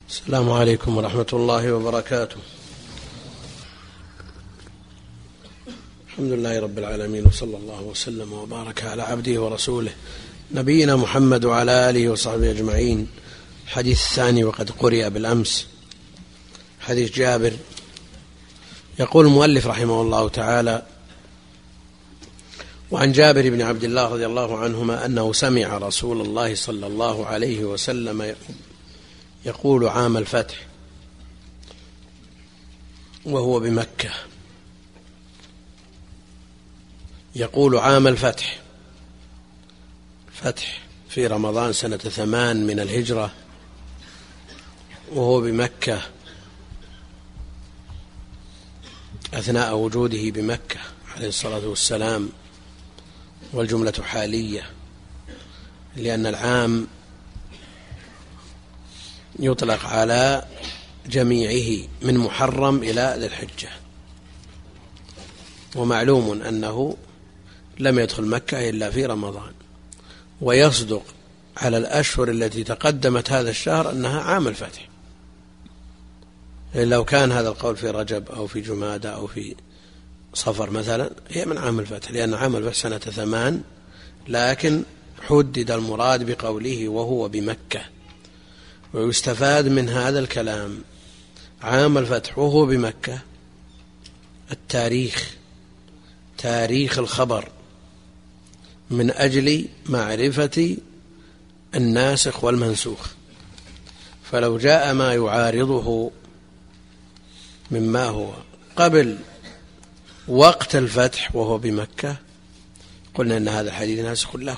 السلام عليكم ورحمة الله وبركاته. الحمد لله رب العالمين، وصلى الله وسلم وبارك على عبده ورسوله نبينا محمد وعلى آله وصحبه أجمعين. الحديث الثاني وقد قرئ بالأمس، حديث جابر. يقول المؤلف رحمه الله تعالى: وعن جابر بن عبد الله رضي الله عنهما أنه سمع رسول الله صلى الله عليه وسلم يقول عام الفتح وهو بمكة، يقول عام الفتح، فتح في رمضان سنة 8 من الهجرة، وهو بمكة أثناء وجوده بمكة عليه الصلاة والسلام، والجملة حالية، لأن العام يطلق على جميعه من محرم إلى ذي الحجة، ومعلوم أنه لم يدخل مكة إلا في رمضان، ويصدق على الأشهر التي تقدمت هذا الشهر أنها عام الفتح. لو كان هذا القول في رجب أو في جمادى أو في صفر مثلا هي من عام الفتح، لأن عام الفتح سنة 8، لكن حدد المراد بقوله وهو بمكة. ويستفاد من هذا الكلام عام الفتح وهو بمكة التاريخ، تاريخ الخبر، من أجل معرفة الناسخ والمنسوخ. فلو جاء ما يعارضه مما هو قبل وقت الفتح وهو بمكة قلنا إن هذا الحديث ناسخ له،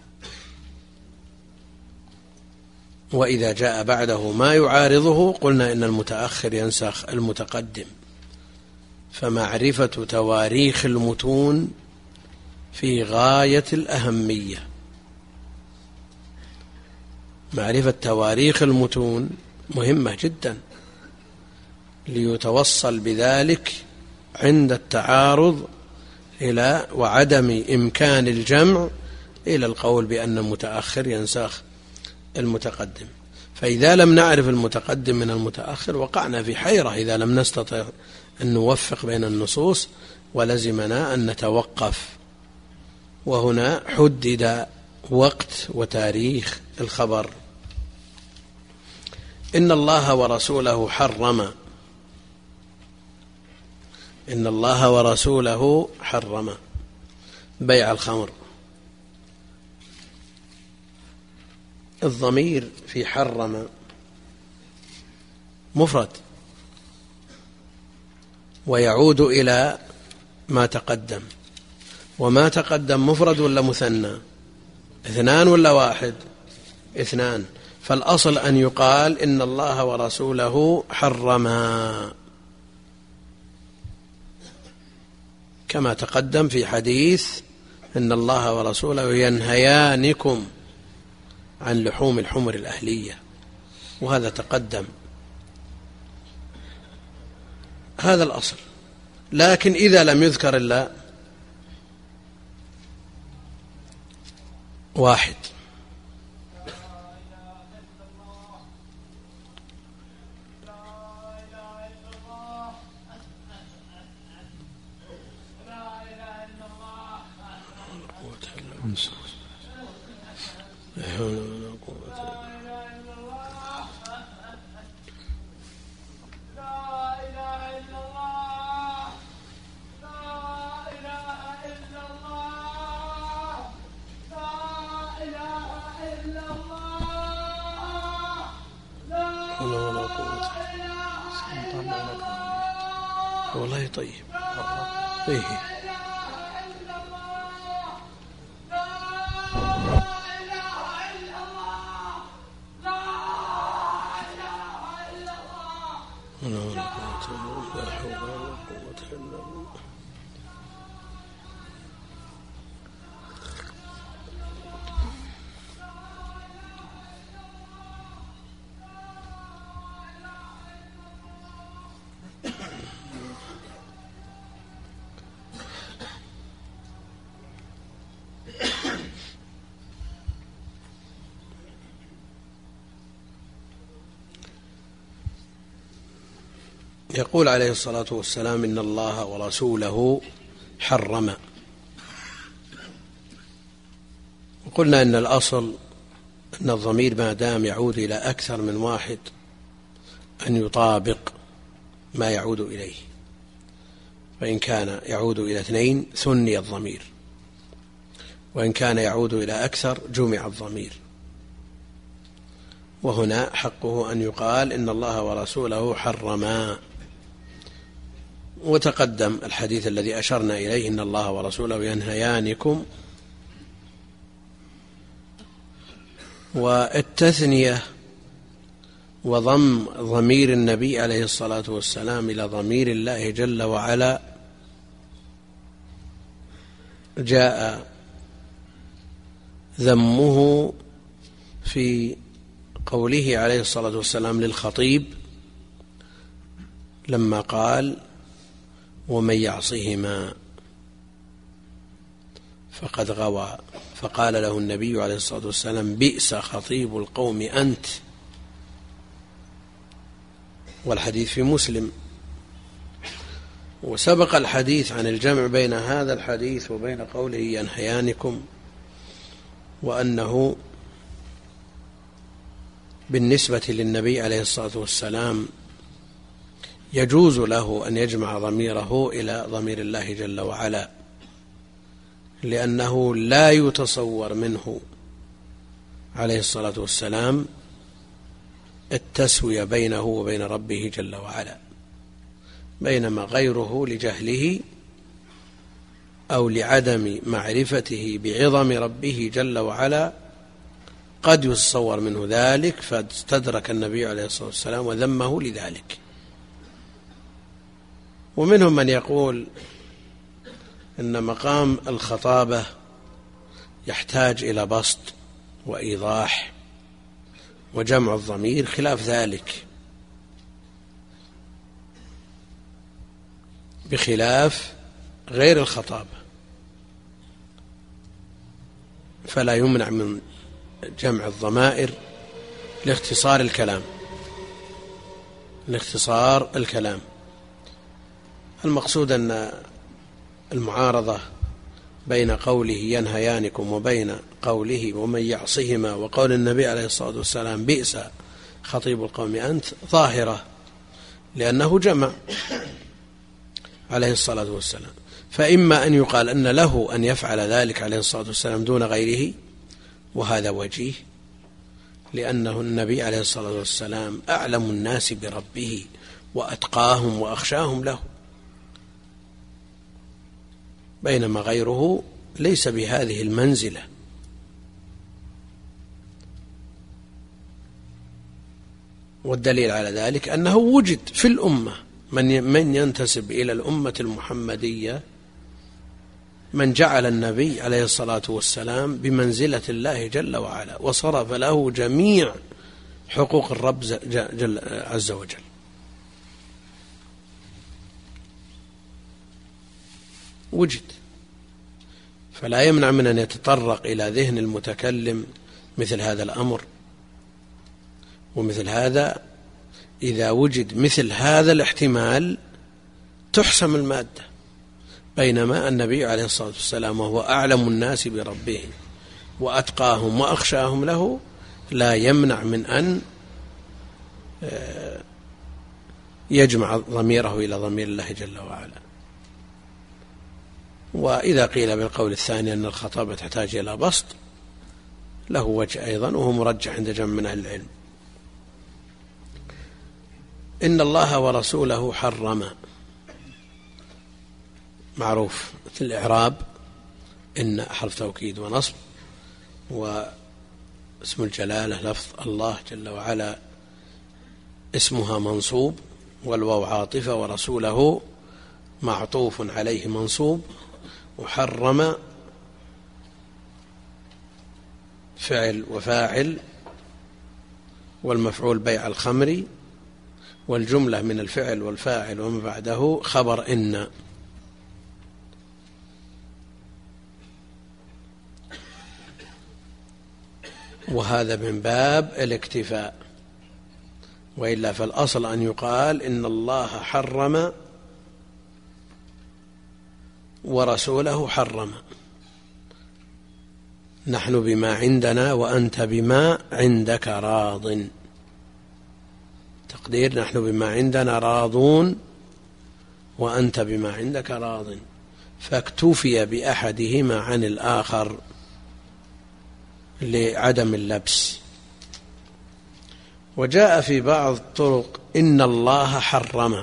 وإذا جاء بعده ما يعارضه قلنا إن المتأخر ينسخ المتقدم. فمعرفة تواريخ المتون في غاية الأهمية، معرفة تواريخ المتون مهمة جدا، ليتوصل بذلك عند التعارض إلى وعدم إمكان الجمع إلى القول بأن المتأخر ينسخ المتقدم. فإذا لم نعرف المتقدم من المتأخر وقعنا في حيرة إذا لم نستطع أن نوفق بين النصوص، ولزمنا أن نتوقف. وهنا حدد وقت وتاريخ الخبر. إن الله ورسوله حرم، إن الله ورسوله حرم بيع الخمر. الضمير في حرم مفرد، ويعود إلى ما تقدم. وما تقدم مفرد ولا مثنى؟ 2 ولا 1؟ 2. فالأصل أن يقال إن الله ورسوله حرما، كما تقدم في حديث إن الله ورسوله ينهيانكم عن لحوم الحمر الأهلية، وهذا تقدم، هذا الأصل. لكن إذا لم يذكر إلا 1، والله طيب فيه يقول عليه الصلاة والسلام: إن الله ورسوله حرم. وقلنا إن الأصل أن الضمير ما دام يعود إلى أكثر من واحد أن يطابق ما يعود إليه، فإن كان يعود إلى 2 ثني الضمير، وإن كان يعود إلى أكثر جمع الضمير. وهنا حقه أن يقال إن الله ورسوله حرما. وتقدم الحديث الذي أشرنا إليه: إن الله ورسوله ينهيانكم. والتثنية وضم ضمير النبي عليه الصلاة والسلام إلى ضمير الله جل وعلا جاء ذمه في قوله عليه الصلاة والسلام للخطيب لما قال: ومن يعصهما فقد غوى. فقال له النبي عليه الصلاة والسلام: بئس خطيب القوم أنت. والحديث في مسلم. وسبق الحديث عن الجمع بين هذا الحديث وبين قوله ينهيانكم، وأنه بالنسبة للنبي عليه الصلاة والسلام يجوز له أن يجمع ضميره إلى ضمير الله جل وعلا، لأنه لا يتصور منه عليه الصلاة والسلام التسوية بينه وبين ربه جل وعلا، بينما غيره لجهله أو لعدم معرفته بعظم ربه جل وعلا قد يتصور منه ذلك، فاستدرك النبي عليه الصلاة والسلام وذمه لذلك. ومنهم من يقول إن مقام الخطابة يحتاج إلى بسط وإيضاح، وجمع الضمير خلاف ذلك، بخلاف غير الخطابة، فلا يمنع من جمع الضمائر لاختصار الكلام. المقصود أن المعارضة بين قوله ينهيانكم وبين قوله ومن يعصهما وقول النبي عليه الصلاة والسلام بئس خطيب القوم أنت ظاهرة، لأنه جمع عليه الصلاة والسلام. فإما أن يقال أن له أن يفعل ذلك عليه الصلاة والسلام دون غيره، وهذا وجيه، لأنه النبي عليه الصلاة والسلام أعلم الناس بربه وأتقاهم وأخشاهم له، بينما غيره ليس بهذه المنزلة. والدليل على ذلك أنه وجد في الأمة من ينتسب إلى الأمة المحمدية من جعل النبي عليه الصلاة والسلام بمنزلة الله جل وعلا، وصرف له جميع حقوق الرب عز وجل. وجد، فلا يمنع من أن يتطرق إلى ذهن المتكلم مثل هذا الأمر. ومثل هذا إذا وجد مثل هذا الاحتمال تحسم المادة، بينما النبي عليه الصلاة والسلام وهو أعلم الناس بربه وأتقاهم وأخشاهم له لا يمنع من أن يجمع ضميره إلى ضمير الله جل وعلا. وإذا قيل بالقول الثاني أن الخطابة تحتاج إلى بسط له وجه أيضا، وهو مرجح عند جمع من أهل العلم. إن الله ورسوله حرم معروف في الإعراب، إن حرف توكيد ونصب، واسم الجلالة لفظ الله جل وعلا اسمها منصوب، والواو عاطفة، ورسوله معطوف عليه منصوب، وحرم فعل وفاعل، والمفعول بيع الخمر، والجملة من الفعل والفاعل وما بعده خبر إن. وهذا من باب الاكتفاء، وإلا فالأصل أن يقال إن الله حرم ورسوله حرم، نحن بما عندنا وأنت بما عندك راض، تقدير نحن بما عندنا راضون وأنت بما عندك راض، فاكتفي بأحدهما عن الآخر لعدم اللبس. وجاء في بعض الطرق إن الله حرم،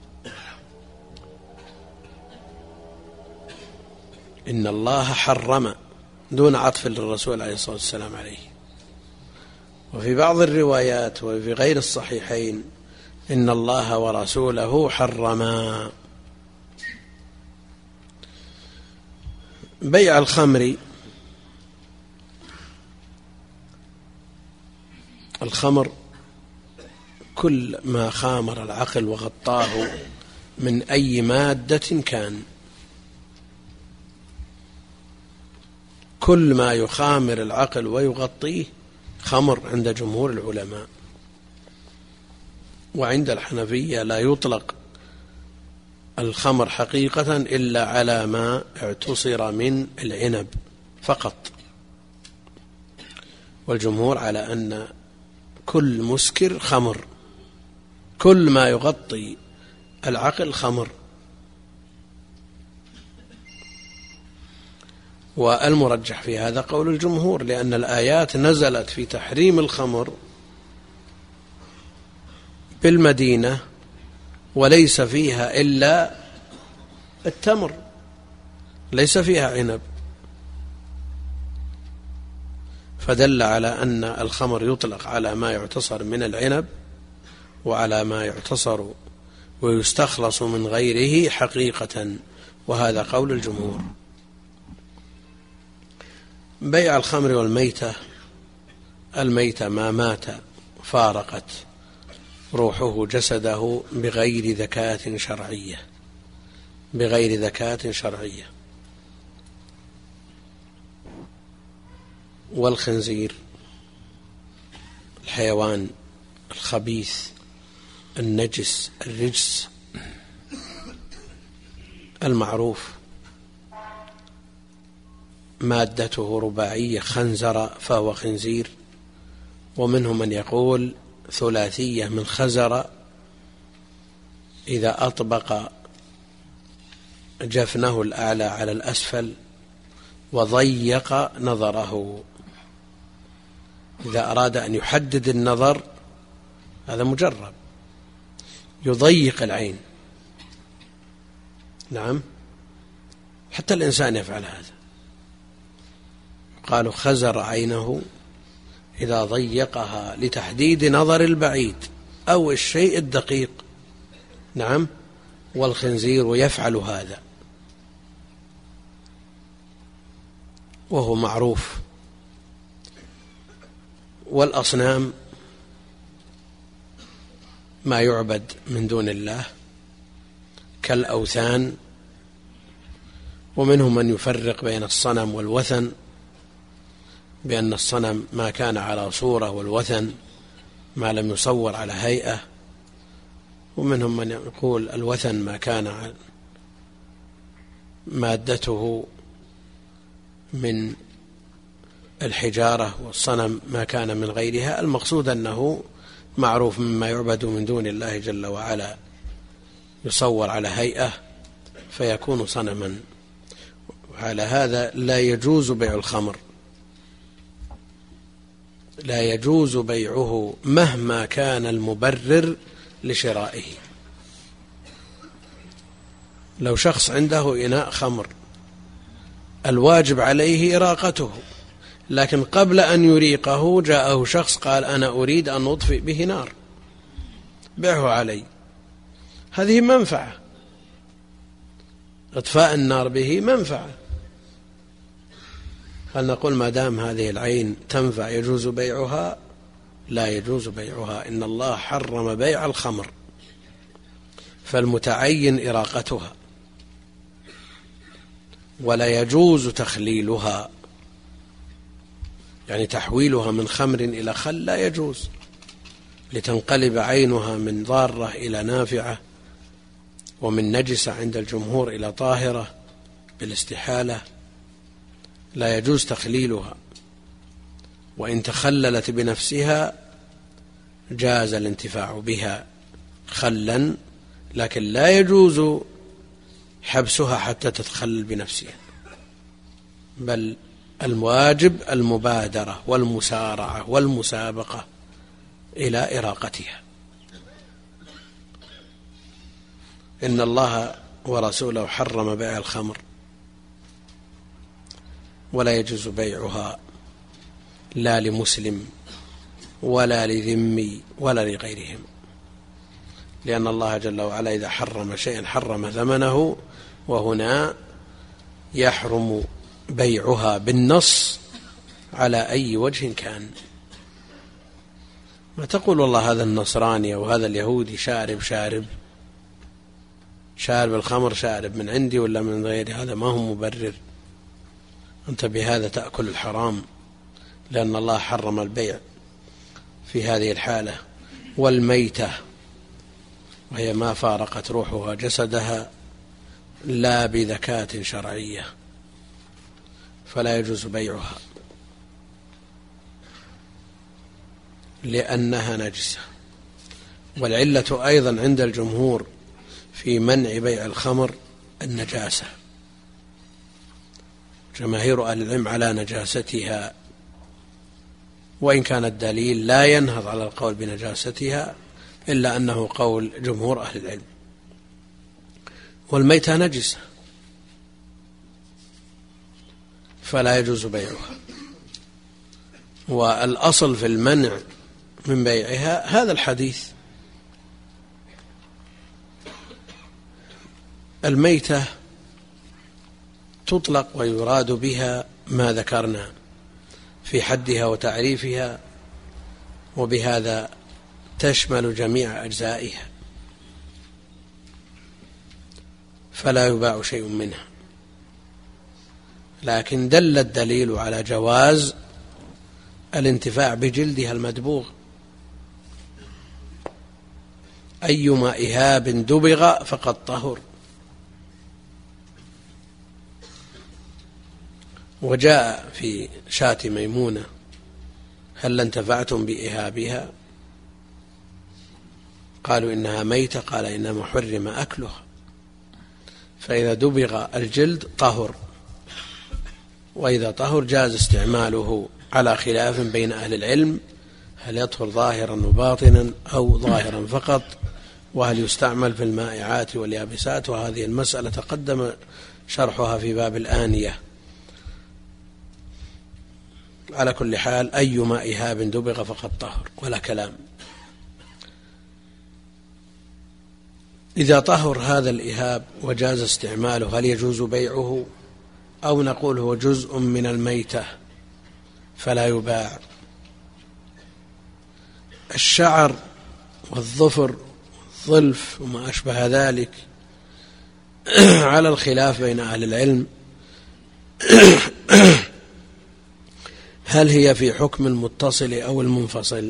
إن الله حرم دون عطف للرسول عليه الصلاة والسلام عليه. وفي بعض الروايات وفي غير الصحيحين إن الله ورسوله حرما. بيع الخمر، الخمر كل ما خامر العقل وغطاه من أي مادة كان، كل ما يخامر العقل ويغطيه خمر عند جمهور العلماء. وعند الحنفية لا يطلق الخمر حقيقة إلا على ما اعتصر من العنب فقط، والجمهور على أن كل مسكر خمر، كل ما يغطي العقل خمر. والمرجح في هذا قول الجمهور، لأن الآيات نزلت في تحريم الخمر بالمدينة وليس فيها إلا التمر، ليس فيها عنب، فدل على أن الخمر يطلق على ما يعتصر من العنب وعلى ما يعتصر ويستخلص من غيره حقيقة، وهذا قول الجمهور. بيع الخمر والميتة، الميتة ما مات فارقت روحه جسده بغير ذكاة شرعية، بغير ذكاة شرعية. والخنزير الحيوان الخبيث النجس الرجس المعروف مادته رباعية خنزر فهو خنزير، ومنهم من يقول ثلاثية من خزر، إذا أطبق جفنه الأعلى على الأسفل وضيق نظره، إذا أراد أن يحدد النظر هذا مجرب، يضيق العين. نعم، حتى الإنسان يفعل هذا، قالوا خزر عينه إذا ضيقها لتحديد نظر البعيد أو الشيء الدقيق. نعم، والخنزير يفعل هذا وهو معروف. والأصنام ما يعبد من دون الله كالأوثان، ومنهم من يفرق بين الصنم والوثن بأن الصنم ما كان على صورة والوثن ما لم يصور على هيئة، ومنهم من يقول الوثن ما كان مادته من الحجارة والصنم ما كان من غيرها. المقصود أنه معروف مما يعبد من دون الله جل وعلا يصور على هيئة فيكون صنما. وعلى هذا لا يجوز بيع الخمر، لا يجوز بيعه مهما كان المبرر لشرائه. لو شخص عنده إناء خمر الواجب عليه إراقته، لكن قبل أن يريقه جاءه شخص قال أنا أريد أن أطفئ به نار، بيعه علي، هذه منفعة، إطفاء النار به منفعة. هل نقول ما دام هذه العين تنفع يجوز بيعها؟ لا يجوز بيعها، إن الله حرم بيع الخمر، فالمتعين إراقتها، ولا يجوز تخليلها، يعني تحويلها من خمر إلى خل لا يجوز، لتنقلب عينها من ضارة إلى نافعة، ومن نجسة عند الجمهور إلى طاهرة بالاستحالة، لا يجوز تخليلها، وإن تخللت بنفسها جاز الانتفاع بها خلا، لكن لا يجوز حبسها حتى تتخلل بنفسها، بل الواجب المبادرة والمسارعة والمسابقة إلى إراقتها. إن الله ورسوله حرم بيع الخمر، ولا يجوز بيعها لا لمسلم ولا لذمي ولا لغيرهم، لأن الله جل وعلا إذا حرم شيئا حرم ثمنه، وهنا يحرم بيعها بالنص على أي وجه كان. ما تقول والله هذا النصراني أو هذا اليهودي شارب الخمر، شارب من عندي ولا من غيري، هذا ما هو مبرر، أنت بهذا تأكل الحرام، لأن الله حرم البيع في هذه الحالة. والميتة وهي ما فارقت روحها جسدها لا بذكاة شرعية فلا يجوز بيعها لأنها نجسة. والعلة أيضا عند الجمهور في منع بيع الخمر النجاسة، جماهير أهل العلم على نجاستها، وإن كان الدليل لا ينهض على القول بنجاستها إلا أنه قول جمهور أهل العلم. والميتة نجسة فلا يجوز بيعها، والأصل في المنع من بيعها هذا الحديث. الميتة تطلق ويراد بها ما ذكرنا في حدها وتعريفها، وبهذا تشمل جميع أجزائها، فلا يباع شيء منها. لكن دل الدليل على جواز الانتفاع بجلدها المدبوغ، أيما إهاب دبغ فقد طهر. وجاء في شاة ميمونة: هل انتفعتم بإهابها؟ قالوا إنها ميتة، قال إنما حرم أكلها. فإذا دبغ الجلد طهر، وإذا طهر جاز استعماله، على خلاف بين أهل العلم هل يطهر ظاهرا وباطنا أو ظاهرا فقط، وهل يستعمل في المائعات واليابسات، وهذه المسألة تقدم شرحها في باب الآنية. على كل حال أيما إهاب دبغ فقد طهر ولا كلام. إذا طهر هذا الإهاب وجاز استعماله هل يجوز بيعه، أو نقول هو جزء من الميتة فلا يباع؟ الشعر والظفر والظلف وما أشبه ذلك على الخلاف بين أهل العلم، هل هي في حكم المتصل أو المنفصل؟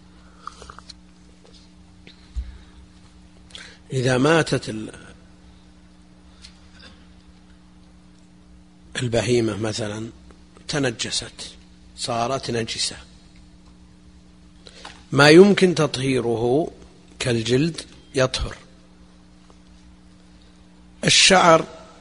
إذا ماتت البهيمة مثلا تنجست، صارت نجسة، ما يمكن تطهيره كالجلد يطهر. الشعر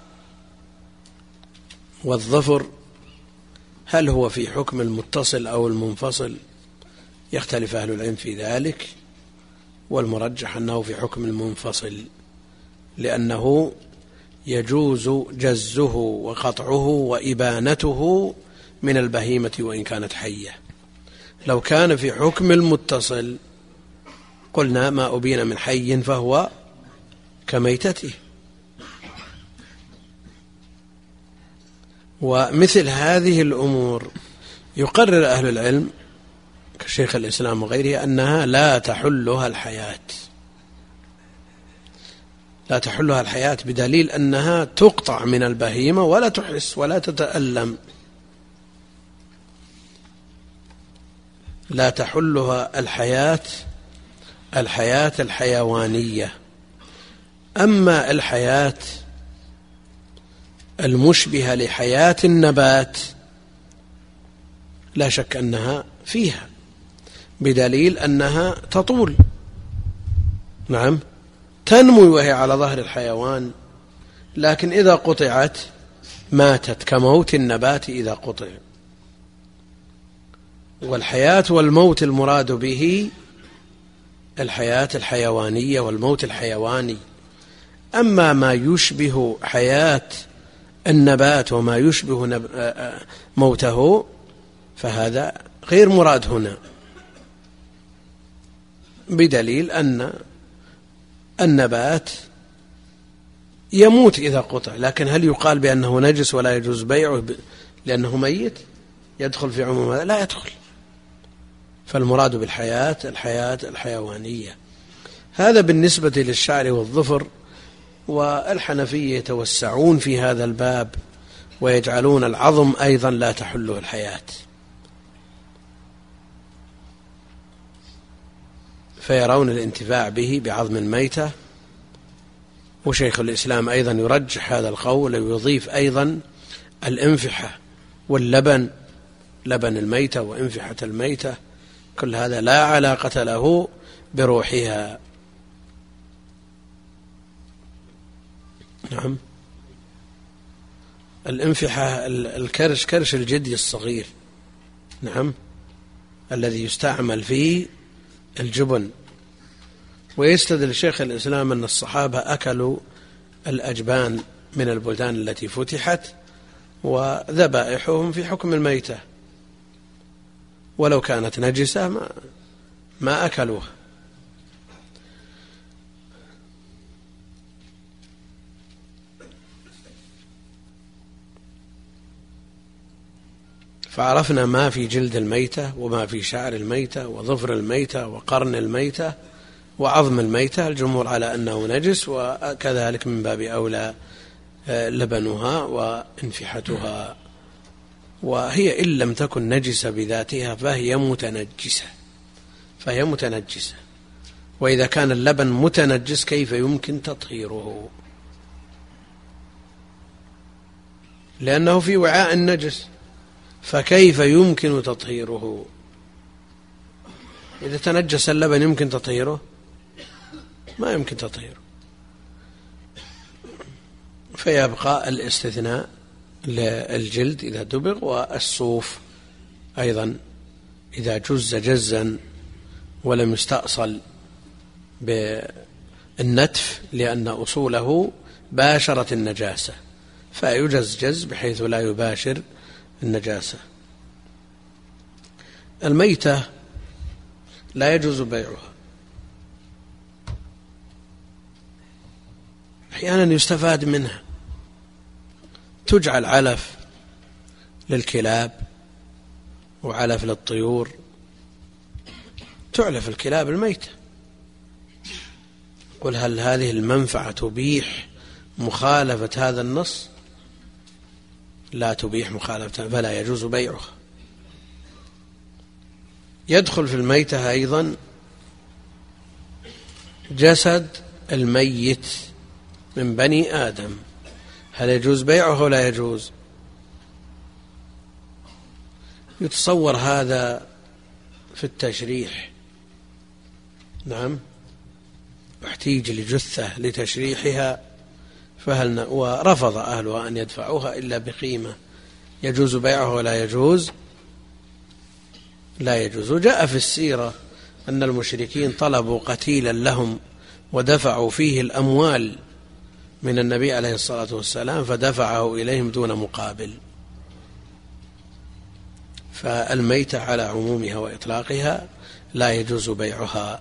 والظفر هل هو في حكم المتصل أو المنفصل؟ يختلف أهل العلم في ذلك، والمرجح أنه في حكم المنفصل، لأنه يجوز جزه وقطعه وإبانته من البهيمة وإن كانت حية. لو كان في حكم المتصل قلنا ما أبين من حي فهو كميتته. ومثل هذه الأمور يقرر أهل العلم كشيخ الإسلام وغيره أنها لا تحلها الحياة، لا تحلها الحياة، بدليل أنها تقطع من البهيمة ولا تحس ولا تتألم، لا تحلها الحياة الحياة الحيوانية. أما الحياة المشبهة لحياة النبات لا شك أنها فيها، بدليل أنها تطول، نعم، تنمو وهي على ظهر الحيوان، لكن إذا قطعت ماتت كموت النبات إذا قطع. والحياة والموت المراد به الحياة الحيوانية والموت الحيواني. أما ما يشبه حياة النبات وما يشبه موته فهذا غير مراد هنا، بدليل أن النبات يموت إذا قطع، لكن هل يقال بأنه نجس ولا يجوز بيعه لأنه ميت؟ يدخل في عموم هذا؟ لا يدخل. فالمراد بالحياة الحياة الحيوانية. هذا بالنسبة للشعر والظفر. والحنفية يتوسعون في هذا الباب ويجعلون العظم أيضا لا تحله الحياة، فيرون الانتفاع به بعظم الميتة. وشيخ الإسلام أيضا يرجح هذا القول ويضيف أيضا الانفحة واللبن، لبن الميتة وانفحة الميتة، كل هذا لا علاقة له بروحها. نعم، الانفحة الكرش، كرش الجدي الصغير، نعم، الذي يستعمل فيه الجبن. ويستدل شيخ الإسلام أن الصحابة أكلوا الأجبان من البلدان التي فتحت وذبائحهم في حكم الميتة، ولو كانت نجسة ما أكلوها. فعرفنا ما في جلد الميتة وما في شعر الميتة وظفر الميتة وقرن الميتة وعظم الميتة. الجمهور على أنه نجس، وكذلك من باب أولى لبنها وانفحتها. وهي إن لم تكن نجسة بذاتها فهي متنجسة. وإذا كان اللبن متنجس كيف يمكن تطهيره؟ لأنه في وعاء النجس، فكيف يمكن تطهيره؟ إذا تنجس اللبن يمكن تطهيره؟ ما يمكن تطهيره. فيبقى الاستثناء للجلد إذا دبغ، والصوف أيضا إذا جز جزا ولم يستأصل بالنتف لأن أصوله باشرت النجاسة، فيجز جز بحيث لا يباشر النجاسة. الميتة لا يجوز بيعها. أحيانا يستفاد منها، تجعل علف للكلاب وعلف للطيور، تعلف الكلاب الميتة. قل هل هذه المنفعة تبيح مخالفة هذا النص؟ لا تبيح مخالفة، فلا يجوز بيعها. يدخل في الميتة أيضا جسد الميت من بني آدم، هل يجوز بيعه ولا يجوز؟ يتصور هذا في التشريح، نعم، احتيج لجثة لتشريحها، ورفض أهلها أن يدفعوها إلا بقيمة. يجوز بيعه ولا يجوز؟ لا يجوز. وجاء في السيرة أن المشركين طلبوا قتيلا لهم ودفعوا فيه الأموال من النبي عليه الصلاة والسلام فدفعه إليهم دون مقابل. فالميتة على عمومها وإطلاقها لا يجوز بيعها.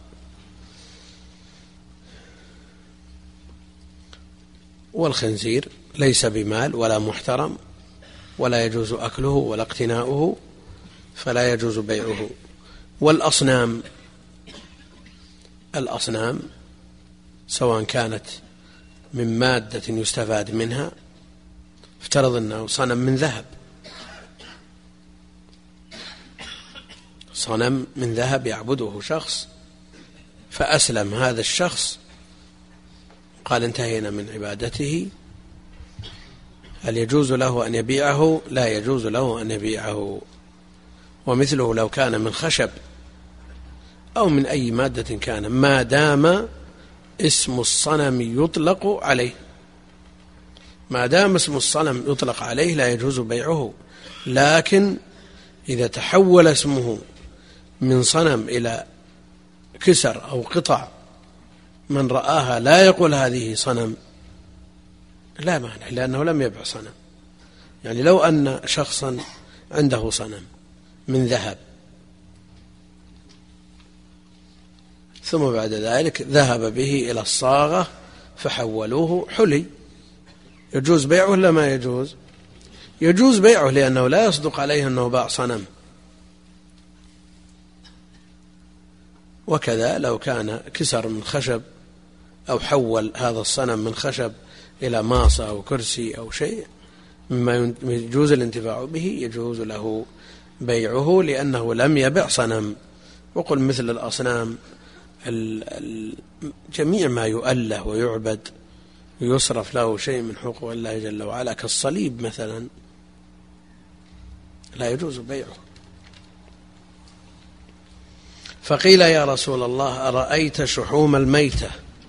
والخنزير ليس بمال ولا محترم، ولا يجوز أكله ولا اقتناؤه، فلا يجوز بيعه. والأصنام، الأصنام سواء كانت من مادة يستفاد منها، افترض أنه صنم من ذهب، صنم من ذهب يعبده شخص فأسلم هذا الشخص قال انتهينا من عبادته، هل يجوز له أن يبيعه؟ لا يجوز له أن يبيعه. ومثله لو كان من خشب أو من أي مادة كان، ما دام اسم الصنم يطلق عليه، ما دام اسم الصنم يطلق عليه لا يجوز بيعه. لكن إذا تحول اسمه من صنم إلى كسر أو قطع من رآها لا يقول هذه صنم، لا مانع، لأنه لم يبع صنم. يعني لو أن شخصا عنده صنم من ذهب ثم بعد ذلك ذهب به إلى الصاغة فحولوه حلي، يجوز بيعه ولا ما يجوز؟ يجوز بيعه، لأنه لا يصدق عليه أنه باع صنم. وكذا لو كان كسر من خشب أو حول هذا الصنم من خشب إلى ماصة أو كرسي أو شيء مما يجوز الانتفاع به، يجوز له بيعه لأنه لم يبع صنم. وقل مثل الأصنام جميع ما يؤله ويعبد ويصرف له شيء من حقوق الله جل وعلا كالصليب مثلا لا يجوز بيعه. فقيل يا رسول الله أرأيت شحوم الميتة؟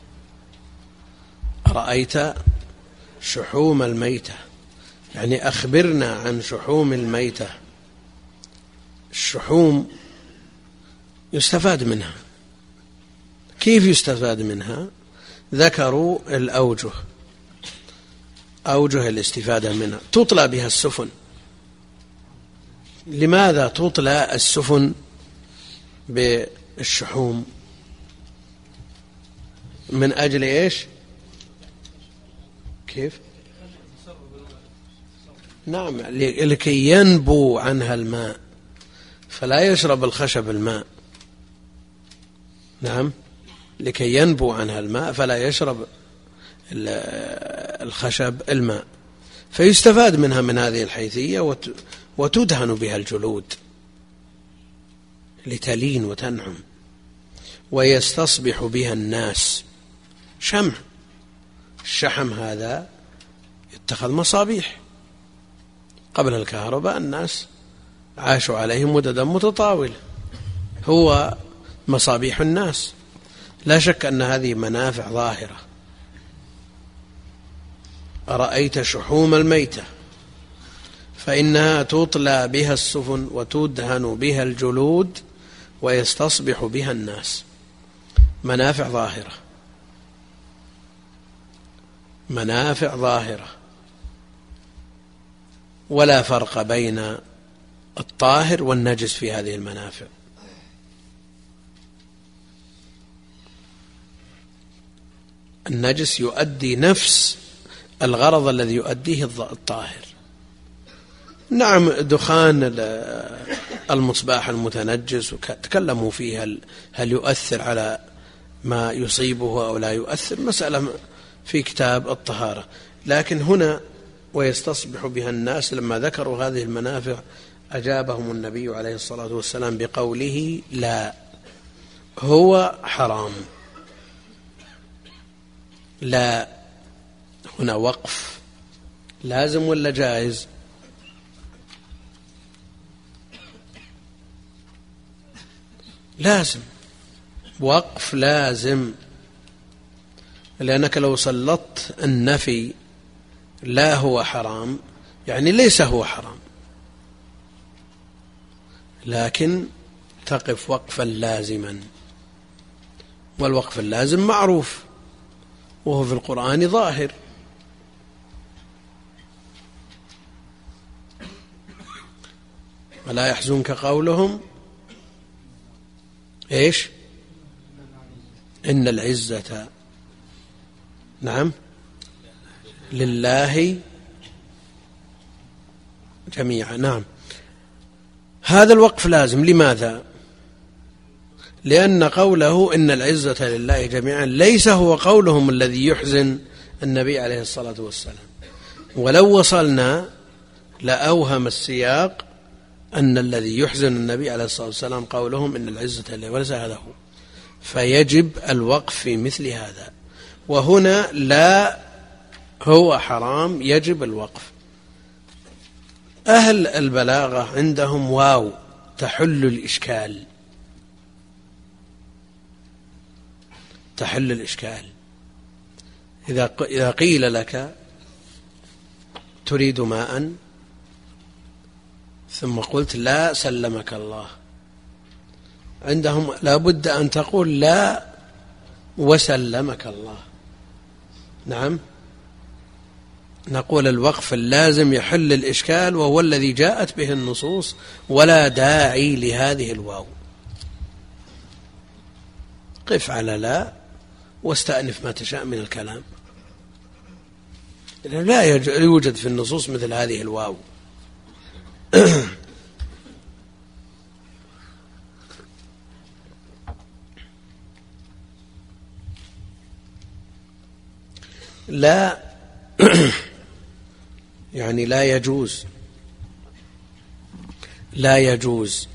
أرأيت شحوم الميتة يعني أخبرنا عن شحوم الميتة. الشحوم يستفاد منها، كيف يستفاد منها؟ ذكروا أوجه الاستفادة منها. تطلى بها السفن. لماذا تطلى السفن بالشحوم؟ من أجل إيش؟ كيف؟ نعم، لكي ينبو عنها الماء، فلا يشرب الخشب الماء. نعم، لكي ينبو عنها الماء فلا يشرب الخشب الماء، فيستفاد منها من هذه الحيثية وتدهن بها الجلود لتلين وتنعم، ويستصبح بها الناس شمع. الشحم هذا يتخذ مصابيح. قبل الكهرباء الناس عاشوا عليه مددا متطاولة، هو مصابيح الناس. لا شك أن هذه منافع ظاهرة. أرأيت شحوم الميتة فإنها تطلى بها السفن وتدهن بها الجلود ويستصبح بها الناس. منافع ظاهرة، منافع ظاهرة، ولا فرق بين الطاهر والنجس في هذه المنافع. النجس يؤدي نفس الغرض الذي يؤديه الطاهر. نعم، دخان المصباح المتنجس تكلموا فيها هل يؤثر على ما يصيبه أو لا يؤثر، مسألة في كتاب الطهارة. لكن هنا ويستصبح بها الناس، لما ذكروا هذه المنافع أجابهم النبي عليه الصلاة والسلام بقوله لا، هو حرام. لا هنا وقف لازم ولا جائز؟ لازم، وقف لازم، لأنك لو سلطت النفي لا هو حرام يعني ليس هو حرام، لكن تقف وقفا لازما. والوقف اللازم معروف وهو في القرآن ظاهر. ولا يحزنك قولهم إيش؟ إن العزة نعم لله جميعا. نعم، هذا الوقف لازم. لماذا؟ لأن قوله إن العزة لله جميعا ليس هو قولهم الذي يحزن النبي عليه الصلاة والسلام. ولو وصلنا لأوهم السياق أن الذي يحزن النبي عليه الصلاة والسلام قولهم إن العزة لله، وليس هذا هو. فيجب الوقف في مثل هذا. وهنا لا هو حرام يجب الوقف. أهل البلاغة عندهم واو تحل الإشكال، تحل الإشكال. إذا قيل لك تريد ماء ثم قلت لا سلمك الله، عندهم لابد أن تقول لا وسلمك الله. نعم، نقول الوقف اللازم يحل الإشكال وهو الذي جاءت به النصوص، ولا داعي لهذه الواو. قف على لا واستأنف ما تشاء من الكلام. لا يوجد في النصوص مثل هذه الواو. لا يعني لا يجوز، لا يجوز.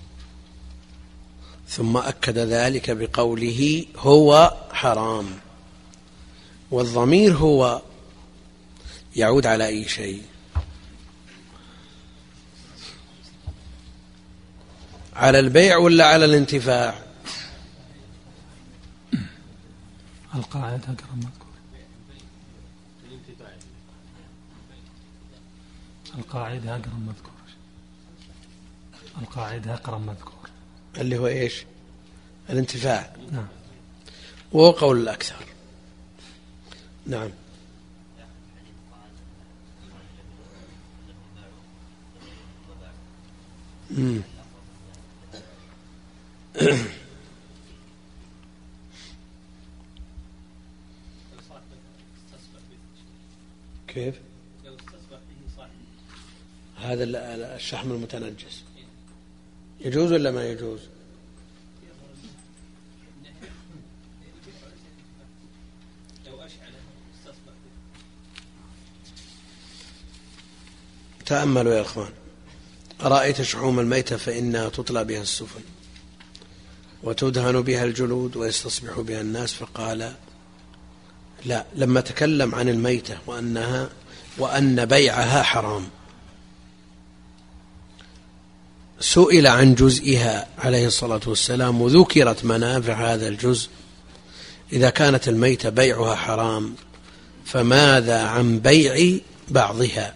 ثم أكد ذلك بقوله هو حرام. والضمير هو يعود على أي شيء؟ على البيع ولا على الانتفاع؟ القاعدة أقرب مذكور. القاعدة أقرب مذكور. القاعدة أقرب مذكور اللي هو إيش؟ الانتفاع. نعم. وهو قول الأكثر. نعم. كيف؟ هذا الشحم المتنجس يجوز ولا ما يجوز؟ تأملوا يا أخوان. أرأيت شحوم الميتة فإنها تطلى بها السفن وتدهن بها الجلود ويستصبح بها الناس، فقال لا، لما تكلم عن الميتة وأن بيعها حرام سئل عن جزئها عليه الصلاة والسلام وذكرت منافع هذا الجزء. إذا كانت الميتة بيعها حرام فماذا عن بيع بعضها،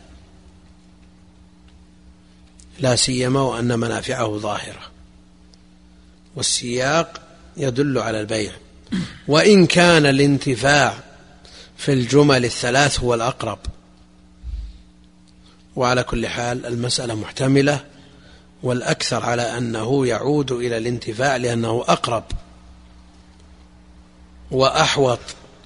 لا سيما وأن منافعه ظاهرة، والسياق يدل على البيع. وإن كان الانتفاع في الجمل الثلاث هو الأقرب، وعلى كل حال المسألة محتملة، والأكثر على أنه يعود إلى الانتفاع لأنه أقرب وأحوط.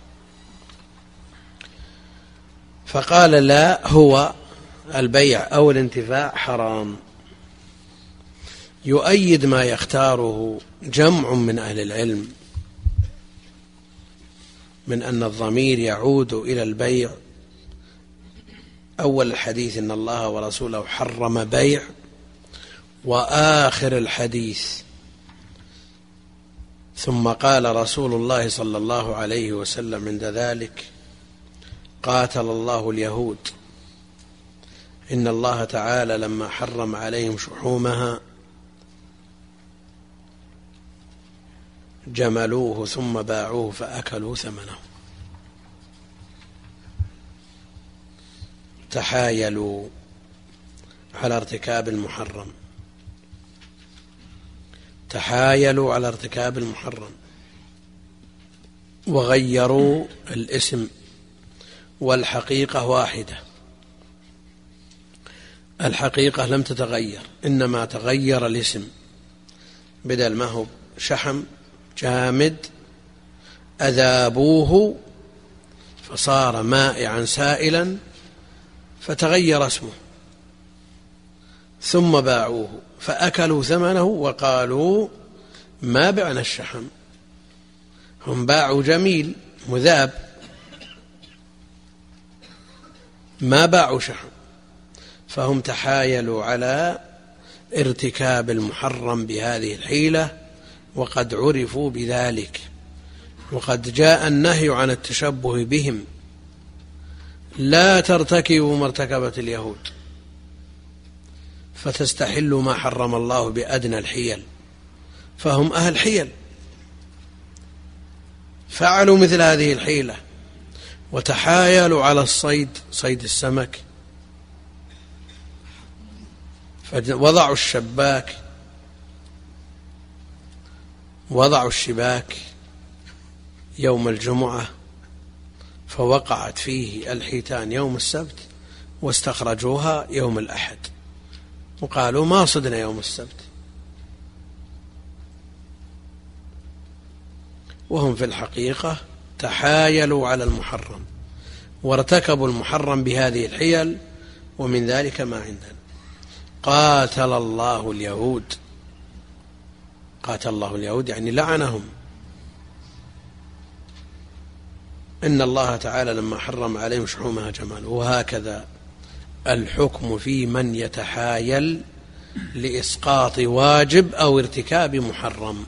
فقال لا، هو البيع أو الانتفاع حرام. يؤيد ما يختاره جمع من أهل العلم من أن الضمير يعود إلى البيع. أول الحديث إن الله ورسوله حرم بيع، وآخر الحديث ثم قال رسول الله صلى الله عليه وسلم عند ذلك قاتل الله اليهود إن الله تعالى لما حرم عليهم شحومها جملوه ثم باعوه فأكلوا ثمنه. تحايلوا على ارتكاب المحرم، تحايلوا على ارتكاب المحرم وغيروا الاسم والحقيقة واحدة. الحقيقة لم تتغير، إنما تغير الاسم، بدل ما هو شحم جامد أذابوه فصار مائعا سائلا فتغير اسمه، ثم باعوه فأكلوا ثمنه وقالوا ما بعنا الشحم. هم باعوا جميل مذاب، ما باعوا شحم، فهم تحايلوا على ارتكاب المحرم بهذه الحيلة وقد عرفوا بذلك، وقد جاء النهي عن التشبه بهم. لا ترتكبوا ما ارتكبت اليهود فتستحلوا ما حرم الله بأدنى الحيل، فهم أهل حيل، فعلوا مثل هذه الحيلة وتحايلوا على الصيد، صيد السمك، فوضعوا الشباك، وضعوا الشباك يوم الجمعة فوقعت فيه الحيتان يوم السبت، واستخرجوها يوم الأحد وقالوا ما صدنا يوم السبت، وهم في الحقيقة تحايلوا على المحرم وارتكبوا المحرم بهذه الحيل، ومن ذلك ما عندنا. قاتل الله اليهود، قاتل الله اليهود يعني لعنهم. إن الله تعالى لما حرم عليهم شحومها جمال. وهكذا الحكم في من يتحايل لإسقاط واجب أو ارتكاب محرم،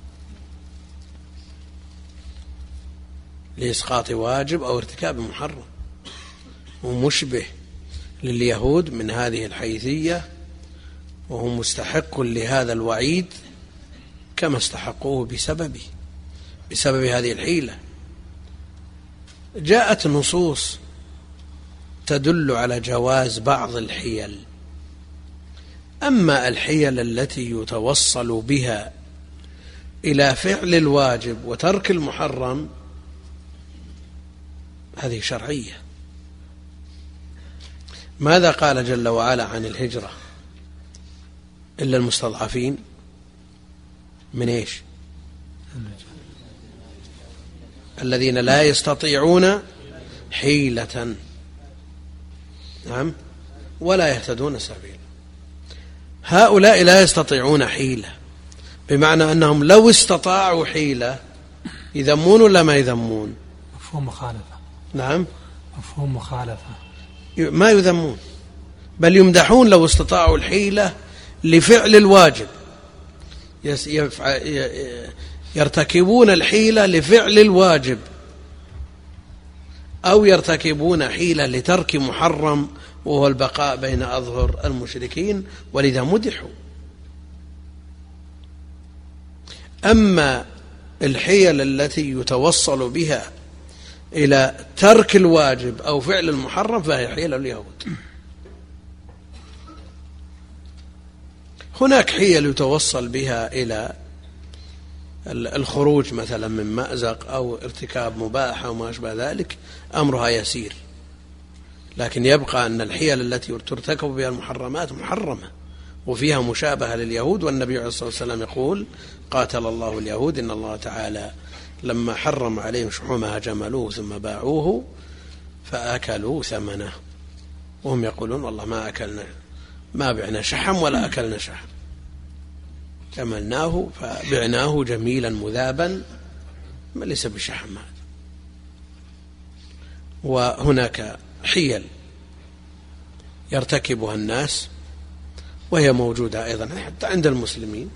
لإسقاط واجب أو ارتكاب محرم، ومشبه لليهود من هذه الحيثية، وهو مستحق لهذا الوعيد كما استحقوه بسبب هذه الحيلة. جاءت نصوص تدل على جواز بعض الحيل، أما الحيل التي يتوصل بها إلى فعل الواجب وترك المحرم هذه شرعية. ماذا قال جل وعلا عن الهجرة؟ إلا المستضعفين من إيش؟ الذين لا يستطيعون حيلة، نعم، ولا يهتدون سبيلا. هؤلاء لا يستطيعون حيلة، بمعنى أنهم لو استطاعوا حيلة يذمون ولا ما يذمون؟ مفهوم مخالفة. نعم، مفهوم مخالفة، ما يذمون بل يمدحون لو استطاعوا الحيلة لفعل الواجب، يرتكبون الحيلة لفعل الواجب، أو يرتكبون حيلة لترك محرم وهو البقاء بين أظهر المشركين، ولذا مدحوا. أما الحيل التي يتوصل بها إلى ترك الواجب أو فعل المحرم فهي حيل اليهود. هناك حيل يتوصل بها إلى الخروج مثلا من مأزق أو ارتكاب مباح أو ما أشبه ذلك، أمرها يسير، لكن يبقى أن الحيل التي ترتكب بها المحرمات محرمة وفيها مشابهة لليهود. والنبي عليه الصلاة والسلام يقول: قاتل الله اليهود، إن الله تعالى لما حرم عليهم شحومها جملوه ثم باعوه فأكلوا ثمنه، وهم يقولون والله ما بعنا شحم ولا أكلنا شحم، جملناه فبعناه جميلا مذابا ما ليس بشحم هذا. وهناك حيل يرتكبها الناس وهي موجودة أيضا حتى عند المسلمين،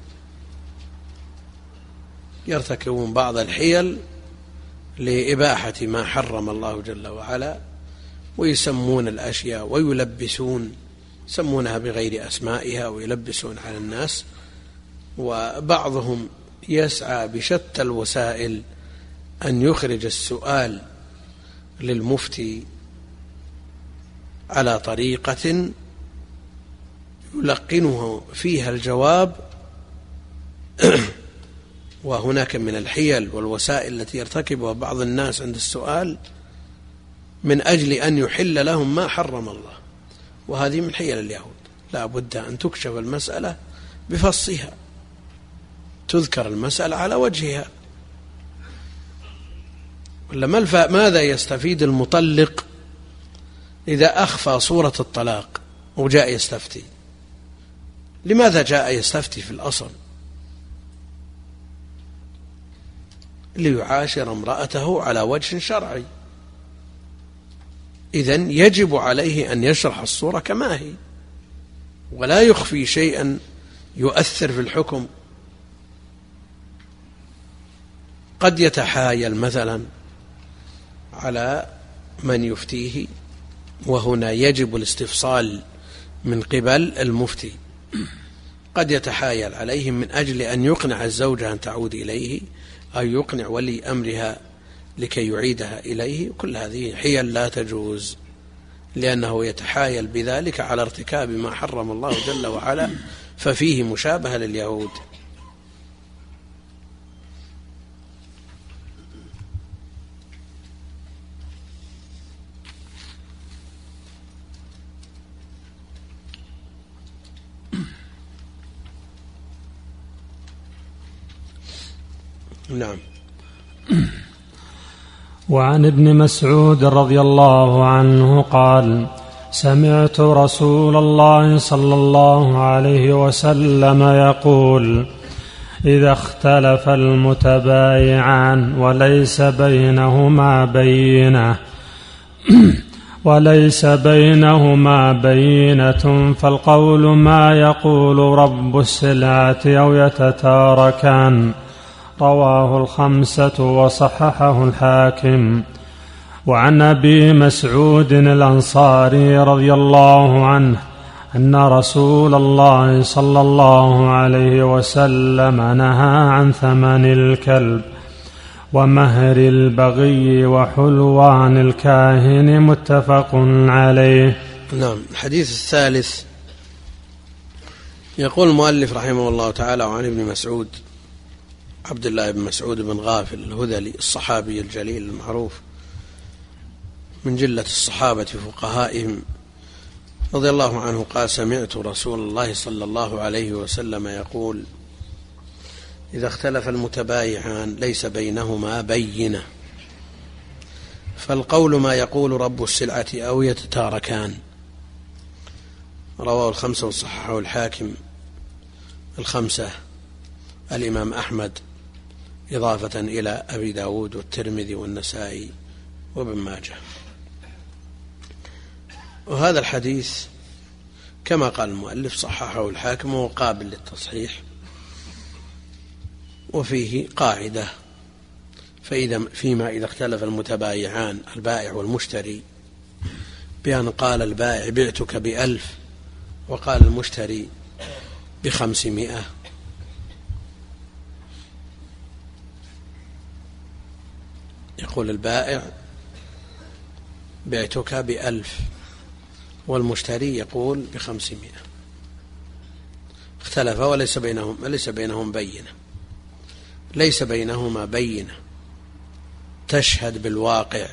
يرتكبون بعض الحيل لإباحة ما حرم الله جل وعلا، ويسمون الأشياء ويلبسون، يسمونها بغير أسمائها ويلبسون على الناس. وبعضهم يسعى بشتى الوسائل أن يخرج السؤال للمفتي على طريقة يلقنه فيها الجواب. وهناك من الحيل والوسائل التي يرتكبها بعض الناس عند السؤال من أجل أن يحل لهم ما حرم الله، وهذه من حيل اليهود. لا بد أن تكشف المسألة بفصها، تذكر المسألة على وجهها، ولا ماذا يستفيد المطلق إذا أخفى صورة الطلاق وجاء يستفتي؟ لماذا جاء يستفتي في الأصل؟ ليعاشر امرأته على وجه شرعي، إذن يجب عليه أن يشرح الصورة كما هي ولا يخفي شيئا يؤثر في الحكم. قد يتحايل مثلا على من يفتيه، وهنا يجب الاستفصال من قبل المفتي. قد يتحايل عليهم من أجل أن يقنع الزوجة أن تعود إليه، أو يقنع ولي أمرها لكي يعيدها إليه. كل هذه حيل لا تجوز، لأنه يتحايل بذلك على ارتكاب ما حرم الله جل وعلا، ففيه مشابهة لليهود. نعم. وعن ابن مسعود رضي الله عنه قال: سمعت رسول الله صلى الله عليه وسلم يقول: إذا اختلف المتبايعان وليس بينهما بينة فالقول ما يقول رب السلعة أو يتتاركان. رواه الخمسة وصححه الحاكم. وعن أبي مسعود الأنصاري رضي الله عنه أن رسول الله صلى الله عليه وسلم نهى عن ثمن الكلب ومهر البغي وحلوان الكاهن. متفق عليه. نعم. الحديث الثالث يقول المؤلف رحمه الله تعالى: وعن ابن مسعود عبد الله بن مسعود بن غافل الهذلي الصحابي الجليل المعروف من جلة الصحابة فقهائهم رضي الله عنه قال: سمعت رسول الله صلى الله عليه وسلم يقول: إذا اختلف المتبايعان ليس بينهما بينة فالقول ما يقول رب السلعة أو يتتاركان. رواه الخمسة وصححه الحاكم. الخمسة الإمام أحمد إضافة إلى أبي داود والترمذي والنسائي وابن ماجه. وهذا الحديث كما قال المؤلف صححه الحاكم وهو قابل للتصحيح، وفيه قاعدة: فيما إذا اختلف المتبايعان البائع والمشتري بأن قال البائع بعتك ب1000 وقال المشتري ب500، يقول البائع بعتك ب1000 والمشتري يقول ب500. اختلف وليس بينهم بينة، ليس بينهما بينة تشهد بالواقع،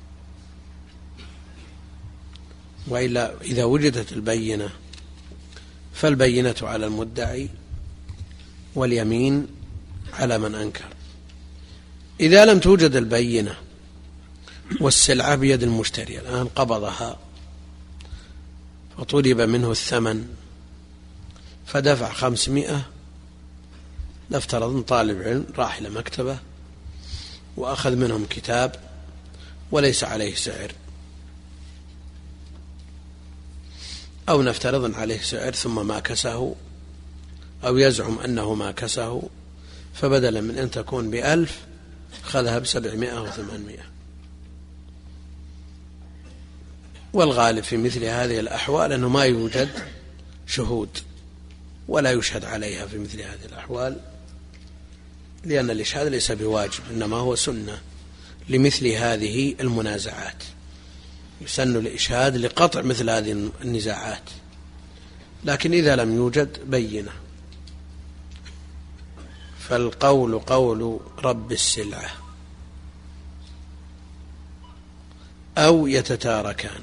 وإلا إذا وجدت البينة فالبينة على المدعي واليمين على من أنكر. إذا لم توجد البينة والسلعة بيد المشتري الآن قبضها وطلب منه الثمن فدفع 500، نفترض طالب علم راح إلى مكتبة وأخذ منهم كتاب وليس عليه سعر، أو نفترض عليه سعر ثم ما كسه، أو يزعم أنه ما كسه، فبدلا من أن تكون ب1000 أخذها ب700 أو 800. والغالب في مثل هذه الأحوال أنه ما يوجد شهود ولا يشهد عليها في مثل هذه الأحوال، لأن الإشهاد ليس بواجب، إنما هو سنة لمثل هذه المنازعات، يسن الإشهاد لقطع مثل هذه النزاعات. لكن إذا لم يوجد بينة فالقول قول رب السلعة أو يتتاركان.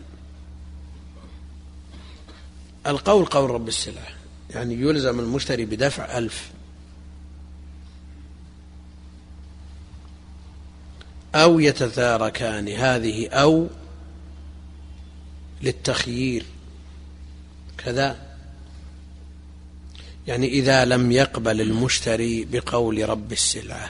القول قول رب السلعة يعني يلزم المشتري بدفع 1000، أو يتتاركان، هذه أو للتخيير كذا، يعني إذا لم يقبل المشتري بقول رب السلعة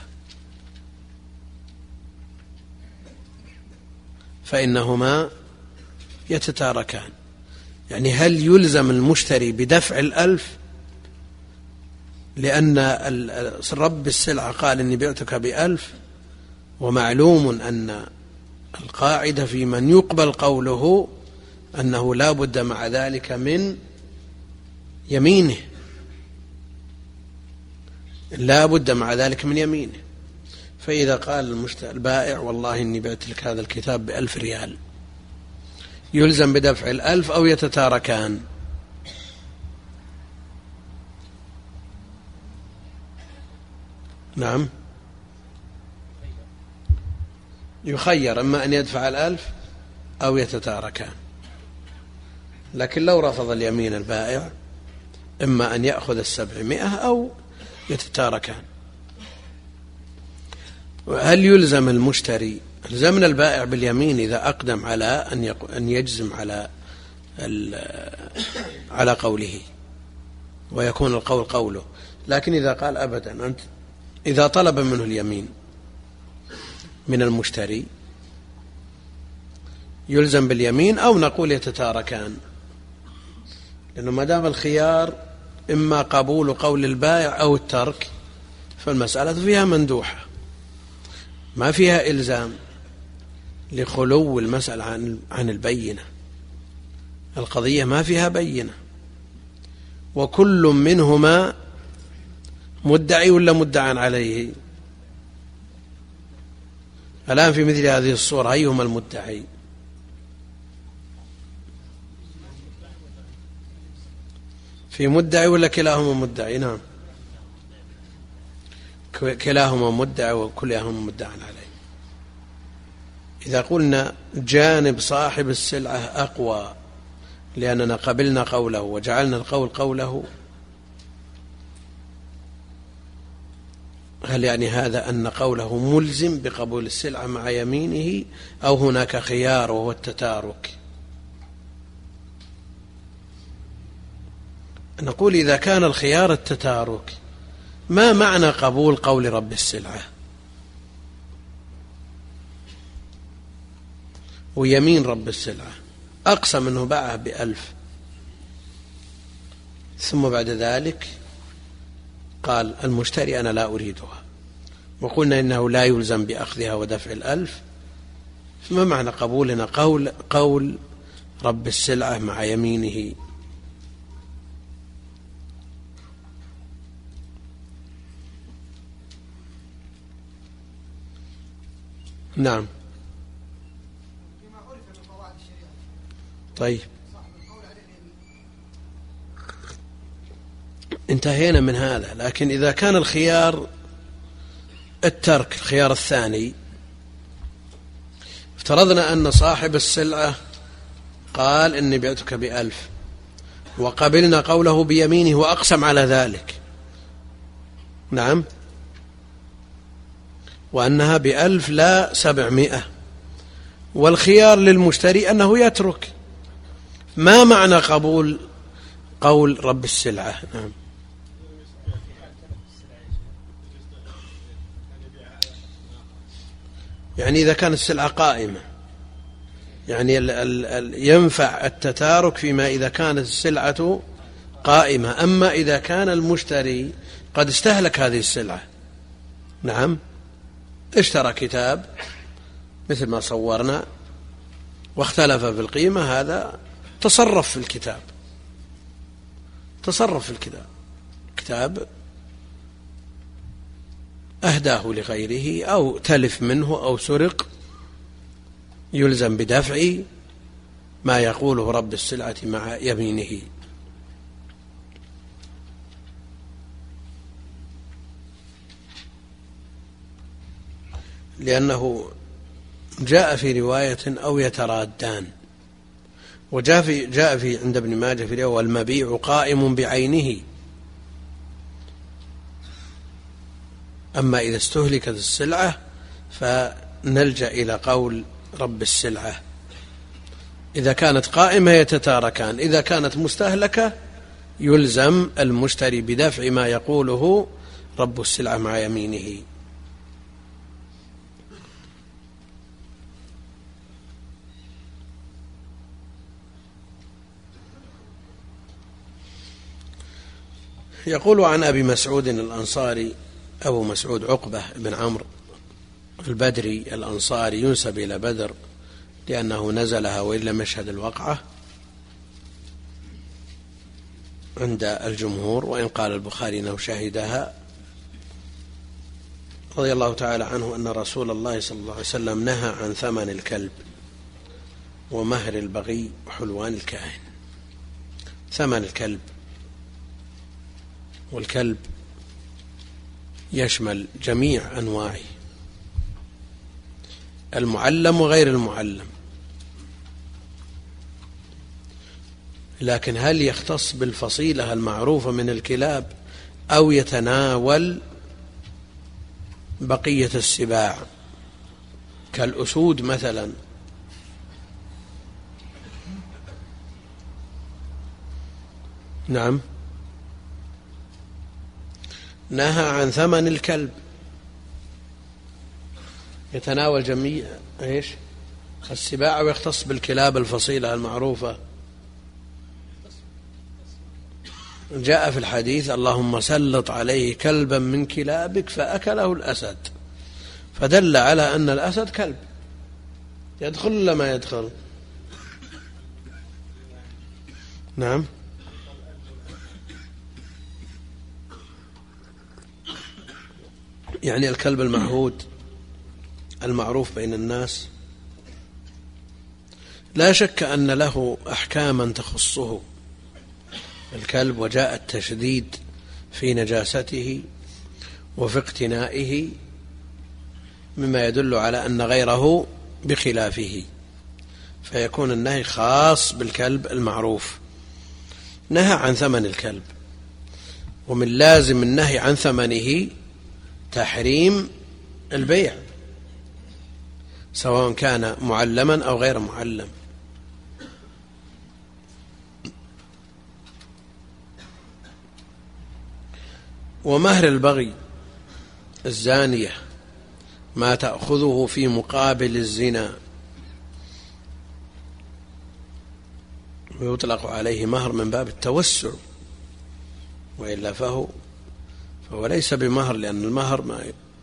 فإنهما يتتاركان. يعني هل يلزم المشتري بدفع 1000 لأن رب السلعة قال إني بعتك ب1000، ومعلوم أن القاعدة في من يقبل قوله أنه لا بد مع ذلك من يمينه، لا بد مع ذلك من يمينه. فإذا قال البائع والله إني بعت لك هذا الكتاب ب1,000 ريال، يلزم بدفع 1,000 أو يتتاركان؟ نعم، يخير إما أن يدفع 1,000 أو يتتاركان. لكن لو رفض اليمين البائع إما أن يأخذ 700 أو يتتاركان. هل يلزم المشتري؟ يلزمنا البائع باليمين إذا أقدم على أن يجزم على قوله ويكون القول قوله. لكن إذا قال أبدا، أنت إذا طلب منه اليمين من المشتري يلزم باليمين أو نقول يتتاركان، لأنه ما دام الخيار إما قبول قول البائع أو الترك فالمسألة فيها مندوحة، ما فيها إلزام لخلو المسألة عن البينة. القضية ما فيها بينة، وكل منهما مدعي ولا مدعى عليه. الآن في مثل هذه الصورة أيهما المدعي؟ في مدعي ولا كلاهما مدعي؟ نعم، كلاهما مدعي وكلاهما مدعى عليه. إذا قلنا جانب صاحب السلعة أقوى لأننا قبلنا قوله وجعلنا القول قوله، هل يعني هذا أن قوله ملزم بقبول السلعة مع يمينه أو هناك خيار وهو التتارك؟ نقول إذا كان الخيار التتارك ما معنى قبول قول رب السلعة ويمين رب السلعة؟ أقسم أنه باعه ب1,000 ثم بعد ذلك قال المشتري أنا لا أريدها، وقلنا إنه لا يلزم بأخذها ودفع 1,000، فما معنى قبولنا قول رب السلعة مع يمينه؟ نعم. طيب، انتهينا من هذا. لكن إذا كان الخيار الترك، الخيار الثاني، افترضنا أن صاحب السلعة قال إني بعتك ب1,000 وقبلنا قوله بيمينه وأقسم على ذلك، نعم، وأنها ب1,000 لا 700، والخيار للمشتري أنه يترك. ما معنى قبول قول رب السلعة؟ نعم. يعني إذا كانت السلعة قائمة، يعني ينفع التتارك فيما إذا كانت السلعة قائمة. أما إذا كان المشتري قد استهلك هذه السلعة، نعم، اشترى كتاب مثل ما صورنا واختلف في القيمة، هذا تصرف في الكتاب، تصرف في الكتاب، كتاب أهداه لغيره أو تلف منه أو سرق، يلزم بدفع ما يقوله رب السلعة مع يمينه. لأنه جاء في رواية أو يترادان، وجاء في عند ابن ماجه في رواية والمبيع قائم بعينه. أما إذا استهلكت السلعة فنلجأ إلى قول رب السلعة. إذا كانت قائمة يتتاركان، إذا كانت مستهلكة يلزم المشتري بدفع ما يقوله رب السلعة مع يمينه. يقول عن أبي مسعود الأنصاري، أبو مسعود عقبة بن عمرو البدري الأنصاري ينسب إلى بدر لأنه نزلها وإن لم يشهد الوقعة عند الجمهور، وإن قال البخاري أنه شهدها. رضي الله تعالى عنه أن رسول الله صلى الله عليه وسلم نهى عن ثمن الكلب ومهر البغي وحلوان الكاهن. ثمن الكلب، والكلب يشمل جميع أنواعه، المعلم وغير المعلم، لكن هل يختص بالفصيلة المعروفة من الكلاب أو يتناول بقية السباع كالأسود مثلا؟ نعم، نهى عن ثمن الكلب، يتناول جميع السباع ويختص بالكلاب الفصيلة المعروفة. جاء في الحديث: اللهم سلط عليه كلبا من كلابك فأكله الأسد، فدل على أن الأسد كلب، يدخل ولا ما يدخل؟ نعم، يعني الكلب المعهود المعروف بين الناس لا شك أن له أحكاما تخصه الكلب، وجاء التشديد في نجاسته وفي اقتنائه مما يدل على أن غيره بخلافه، فيكون النهي خاص بالكلب المعروف. نهى عن ثمن الكلب، ومن لازم النهي عن ثمنه تحريم البيع سواء كان معلما أو غير معلم. ومهر البغي الزانية ما تأخذه في مقابل الزنا، ويطلق عليه مهر من باب التوسع، وإلا فهو ليس بمهر، لأن المهر ما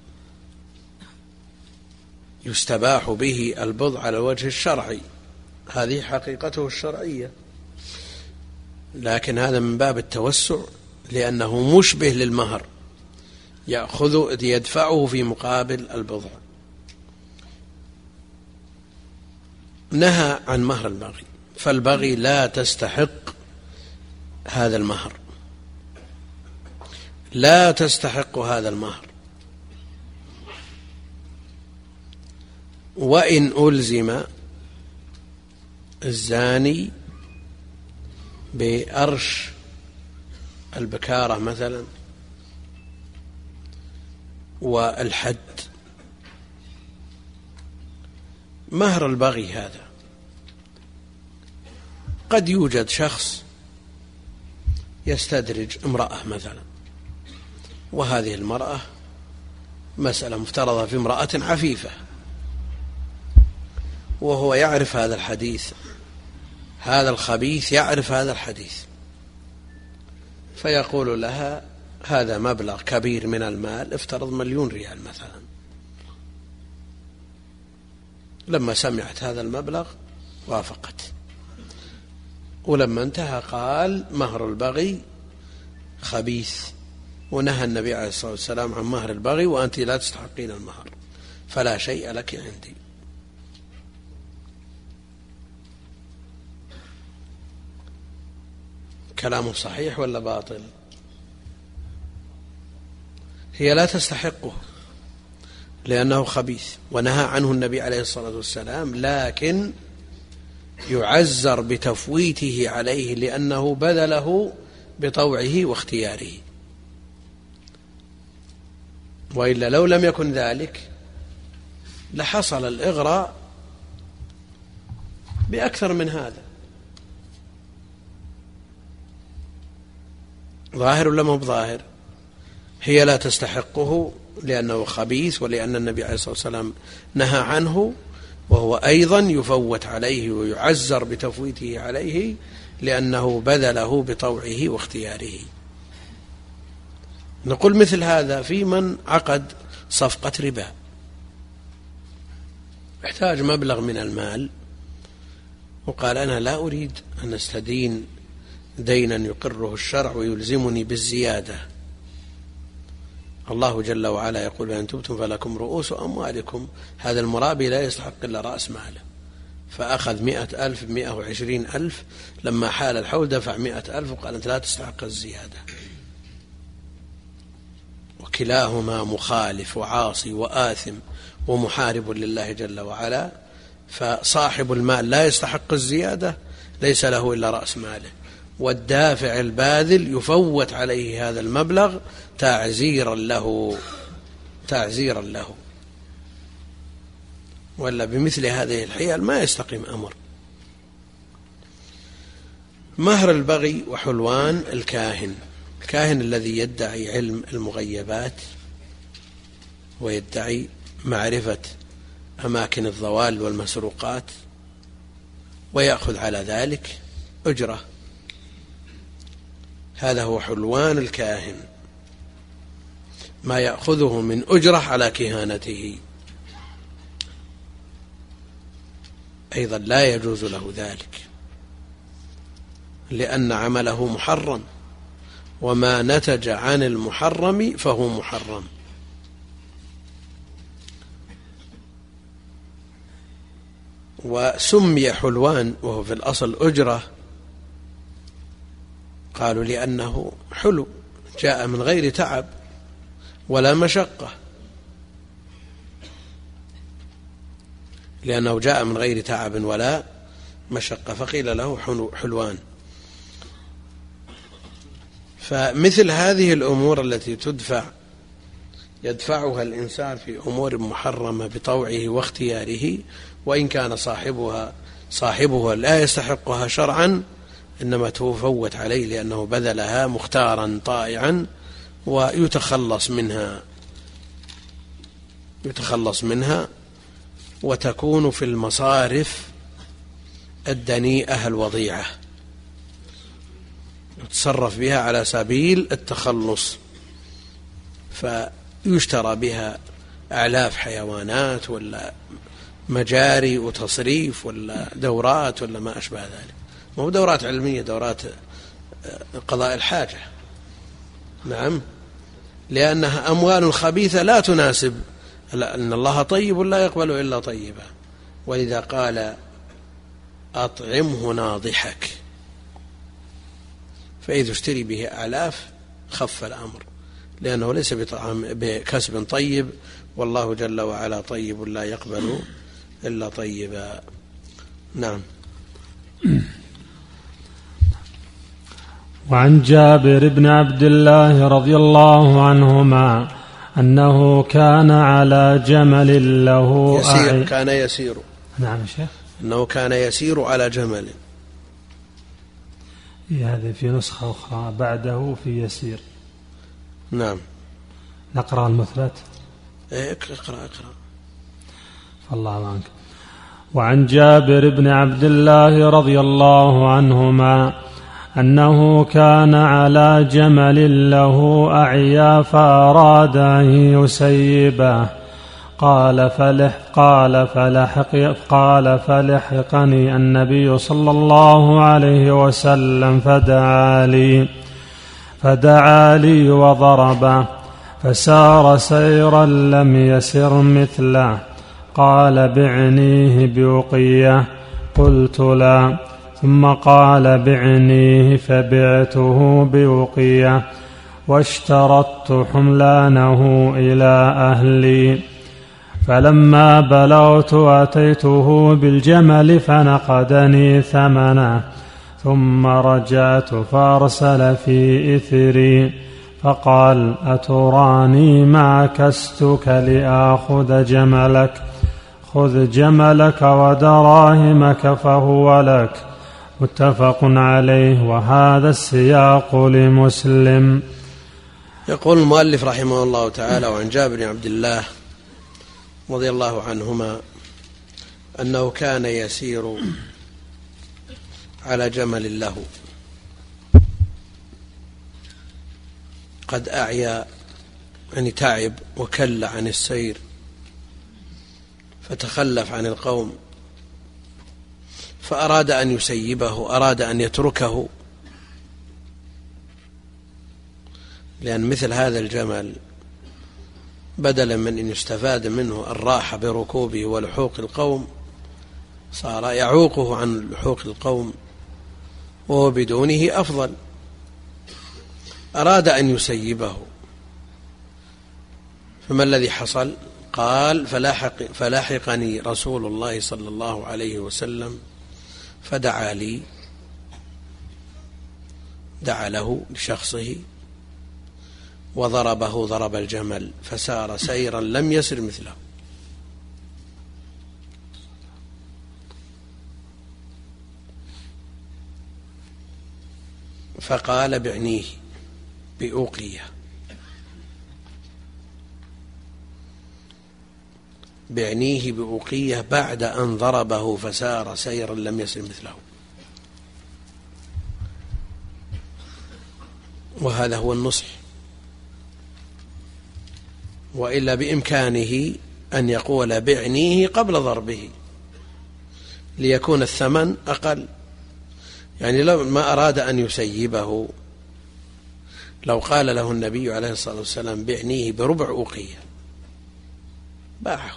يستباح به البضع على الوجه الشرعي، هذه حقيقته الشرعية، لكن هذا من باب التوسع لأنه مشبه للمهر، يدفعه في مقابل البضع. نهى عن مهر البغي، فالبغي لا تستحق هذا المهر، لا تستحق هذا المهر، وإن ألزم الزاني بأرش البكارة مثلا والحد. مهر البغي هذا قد يوجد شخص يستدرج امرأة مثلا، وهذه المرأة مسألة مفترضة في امرأة عفيفة، وهو يعرف هذا الحديث، هذا الخبيث يعرف هذا الحديث، فيقول لها: هذا مبلغ كبير من المال، افترض 1,000,000 ريال مثلا. لما سمعت هذا المبلغ وافقت، ولما انتهى قال: مهر البغي خبيث، ونهى النبي عليه الصلاة والسلام عن مهر البغي، وأنت لا تستحقين المهر، فلا شيء لك عندي. كلامه صحيح ولا باطل؟ هي لا تستحقه لأنه خبيث، ونهى عنه النبي عليه الصلاة والسلام، لكن يعزر بتفويته عليه لأنه بذله بطوعه واختياره، وإلا لو لم يكن ذلك لحصل الإغراء بأكثر من هذا. ظاهر ولا مو بظاهر؟ هي لا تستحقه لأنه خبيث، ولأن النبي عليه الصلاة والسلام نهى عنه، وهو أيضا يفوت عليه ويعزر بتفويته عليه لأنه بذله بطوعه واختياره. نقول مثل هذا في من عقد صفقة ربا، احتاج مبلغ من المال وقال أنا لا أريد أن أستدين دينا يقره الشرع ويلزمني بالزيادة. الله جل وعلا يقول وإن تبتم فلكم رؤوس أموالكم، هذا المرابي لا يستحق إلا رأس ماله، فأخذ 100,000 120,000، لما حال الحول دفع 100,000 وقال أنت لا تستحق الزيادة. وكلاهما مخالف وعاصي وآثم ومحارب لله جل وعلا، فصاحب المال لا يستحق الزيادة، ليس له إلا رأس ماله، والدافع الباذل يفوت عليه هذا المبلغ تعزيرا له، ولا بمثل هذه الحيل ما يستقيم أمر. مهر البغي وحلوان الكاهن الذي يدعي علم المغيبات ويدعي معرفة أماكن الضوال والمسروقات ويأخذ على ذلك أجرة، هذا هو حلوان الكاهن، ما يأخذه من أجرة على كهانته، أيضا لا يجوز له ذلك، لأن عمله محرم، وما نتج عن المحرم فهو محرم. وسمي حلوان وهو في الأصل أجرة، قالوا لأنه حلو، جاء من غير تعب ولا مشقة، لأنه جاء من غير تعب ولا مشقة فقيل له حلوان. فمثل هذه الأمور التي يدفعها الإنسان في أمور محرمة بطوعه واختياره، وإن كان صاحبها لا يستحقها شرعا، إنما تفوت عليه لأنه بذلها مختارا طائعا، ويتخلص منها وتكون في المصارف الدنيئة الوضيعة، يتصرف بها على سبيل التخلص، فيشترى بها أعلاف حيوانات ولا مجاري وتصريف ولا دورات ولا ما أشبه ذلك، ما هو دورات علمية، دورات قضاء الحاجة، نعم، لأنها أموال خبيثة لا تناسب، أن الله طيب لا يقبل إلا طيبا، ولذا قال أطعمه ناضحك، فإذا اشتري به أعلاف خف الأمر، لأنه ليس بكسب طيب، والله جل وعلا طيب لا يقبل إلا طيبا. نعم. وعن جابر بن عبد الله رضي الله عنهما أنه كان على جمل له كان يسير. نعم شيخ. أنه كان يسير على جمل. هذه في نسخة أخرى بعده في يسير. نعم. نقرأ المثبت. اقرأ. فالله عنك. وعن جابر بن عبد الله رضي الله عنهما أنه كان على جمل له أعيا فأراد أن يسيبه، قال فلحقني النبي صلى الله عليه وسلم فدعا لي وضربه، فسار سيرا لم يسر مثله، قال بعنيه بوقية، قلت لا، ثم قال بعنيه فبعته بوقية، واشترطت حملانه إلى أهلي، فلما بلغت أتيته بالجمل فنقدني ثمنه، ثم رجعت فأرسل في إثري فقال أتراني ما كستك لآخذ جملك؟ خذ جملك ودراهمك فهو لك. متفق عليه، وهذا السياق لمسلم. يقول المؤلف رحمه الله تعالى: وعن جابر بن عبد الله رضي الله عنهما أنه كان يسير على جمل له قد أعيا، يعني تعب وكل عن السير، فتخلف عن القوم فأراد أن يسيبه، أراد أن يتركه، لأن مثل هذا الجمل بدلا من أن يستفاد منه الراحة بركوبه ولحوق القوم صار يعوقه عن لحوق القوم، وهو بدونه أفضل. أراد أن يسيبه، فما الذي حصل؟ قال فلاحقني رسول الله صلى الله عليه وسلم فدعا لي، دعا له لشخصه وضربه ضرب الجمل فسار سيرا لم يسر مثله. فقال بعنيه بأوقية، بعنيه بأوقية بعد أن ضربه فسار سيرا لم يسر مثله. وهذا هو النصح، وإلا بإمكانه أن يقول بعنيه قبل ضربه ليكون الثمن أقل. يعني لو ما أراد أن يسيبه لو قال له النبي عليه الصلاة والسلام بعنيه بربع أوقية باعه،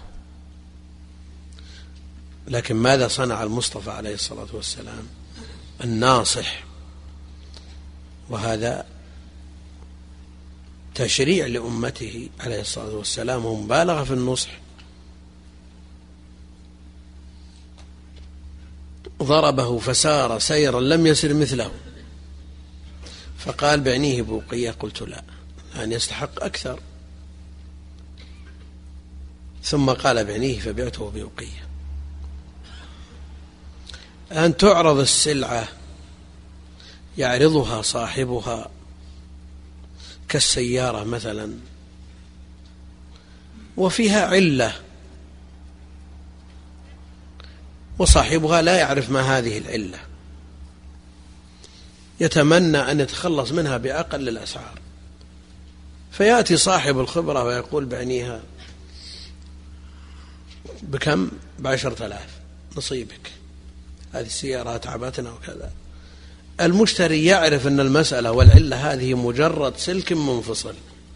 لكن ماذا صنع المصطفى عليه الصلاة والسلام الناصح؟ وهذا تشريع لأمته عليه الصلاة والسلام ومبالغة في النصح. ضربه فسار سيرا لم يسر مثله، فقال بعنيه بوقية. قلت لا، أن يستحق أكثر. ثم قال بعنيه فبعته بوقية. أن تعرض السلعة يعرضها صاحبها كالسيارة مثلا وفيها علة وصاحبها لا يعرف ما هذه العلة، يتمنى أن يتخلص منها بأقل الأسعار، فيأتي صاحب الخبرة ويقول بعنيها بكم؟ ب10,000 نصيبك، هذه السيارة تعبتنا وكذا. المشتري يعرف أن المسألة والعلة هذه مجرد سلك منفصل.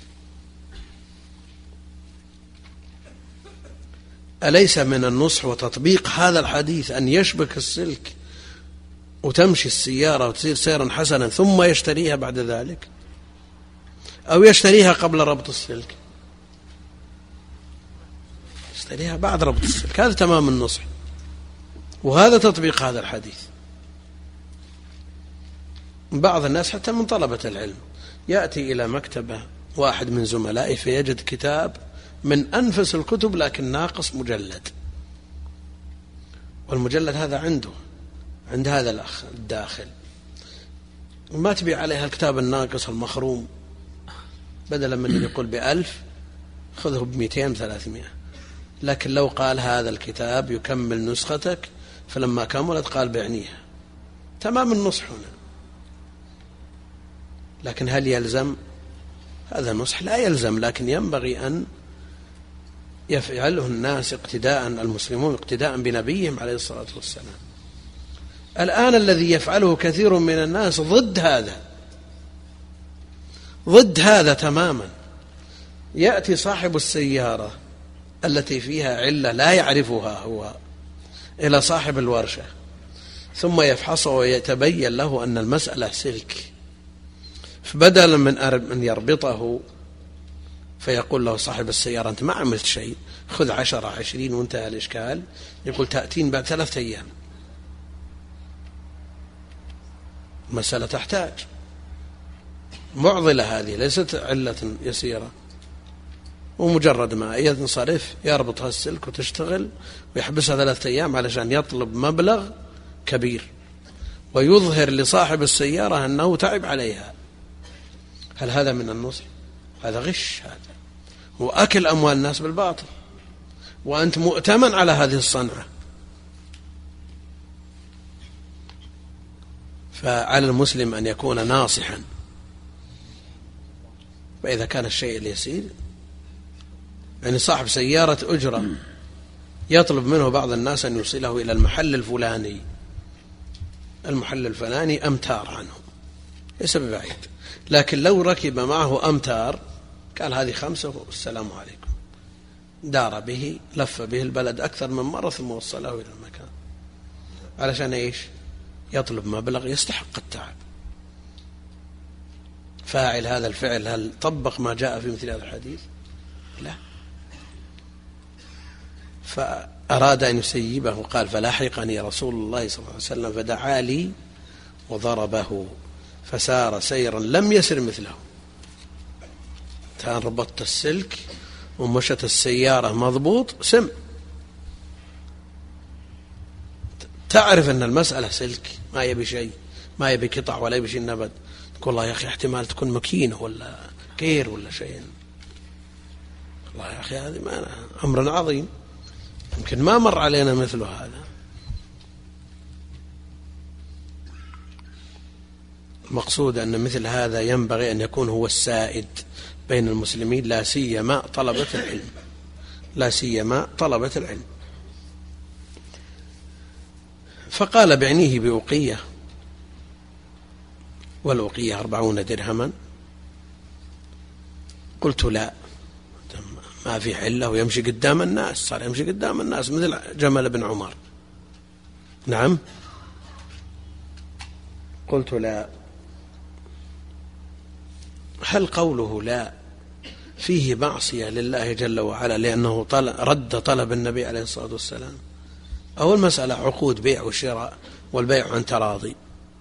أليس من النصح وتطبيق هذا الحديث أن يشبك السلك وتمشي السيارة وتصير سيرا حسنا ثم يشتريها بعد ذلك، أو يشتريها قبل ربط السلك، يشتريها بعد ربط السلك؟ هذا تمام النصح، وهذا تطبيق هذا الحديث. بعض الناس حتى من طلبة العلم يأتي إلى مكتبة واحد من زملائه فيجد كتاب من أنفس الكتب لكن ناقص مجلد، والمجلد هذا عنده عند هذا الأخ الداخل، ما تبيع عليها الكتاب الناقص المخروم، بدلا من أن يقول ب1000 خذه ب200 300. لكن لو قال هذا الكتاب يكمل نسختك، فلما كملت قال بعنيها، تمام النصح هنا. لكن هل يلزم هذا النصح؟ لا يلزم، لكن ينبغي أن يفعله الناس اقتداء، المسلمون اقتداء بنبيهم عليه الصلاة والسلام. الآن الذي يفعله كثير من الناس ضد هذا تماما. يأتي صاحب السيارة التي فيها علة لا يعرفها هو إلى صاحب الورشة، ثم يفحصه ويتبين له أن المسألة سلك، فبدلا من أن يربطه فيقول له صاحب السيارة أنت ما عملت شيء، خذ 10 20 وانتهى الإشكال، يقول تأتين بعد 3 أيام. مسألة تحتاج معضلة، هذه ليست علة يسيرة، ومجرد ما ينصرف يربطها السلك وتشتغل ويحبسها 3 أيام علشان يطلب مبلغ كبير ويظهر لصاحب السيارة أنه تعب عليها. هل هذا من النصح؟ هذا غش، هذا هو أكل أموال الناس بالباطل، وأنت مؤتمن على هذه الصنعة. فعلى المسلم أن يكون ناصحا، وإذا كان الشيء اليسير، يعني صاحب سيارة أجرة يطلب منه بعض الناس أن يوصله إلى المحل الفلاني، المحل الفلاني أمتار عنه ليس ببعيد، لكن لو ركب معه أمتار قال هذه 5 والسلام عليكم، دار به لف به البلد أكثر من مرة ثم وصله إلى المكان، علشان إيش؟ يطلب مبلغ يستحق التعب. فاعل هذا الفعل هل طبق ما جاء في مثل هذا الحديث؟ لا. فأراد أن يسيبه، قال فلاحقني رسول الله صلى الله عليه وسلم فدعا لي وضربه فسار سيرا لم يسر مثله. كان ربطت السلك ومشت السيارة مضبوط سم، تعرف أن المسألة سلك، ما يبي شيء، ما يبي قطع ولا يبي شيء نبت، تقول الله يا أخي احتمال تكون مكينة ولا كير ولا شيء، الله يا أخي هذه أمر عظيم يمكن ما مر علينا مثل هذا. المقصود أن مثل هذا ينبغي أن يكون هو السائد بين المسلمين، لا سيما طلبة العلم، لا سيما طلبة العلم. فقال بعنيه بأوقية، والأوقية 40 درهما. قلت لا، ما في حله ويمشي قدام الناس، صار يمشي قدام الناس مثل جمل بن عمر. نعم. قلت لا. هل قوله لا فيه معصية لله جل وعلا لأنه رد طلب النبي عليه الصلاة والسلام، أو المسألة عقود بيع وشراء والبيع عن تراضي؟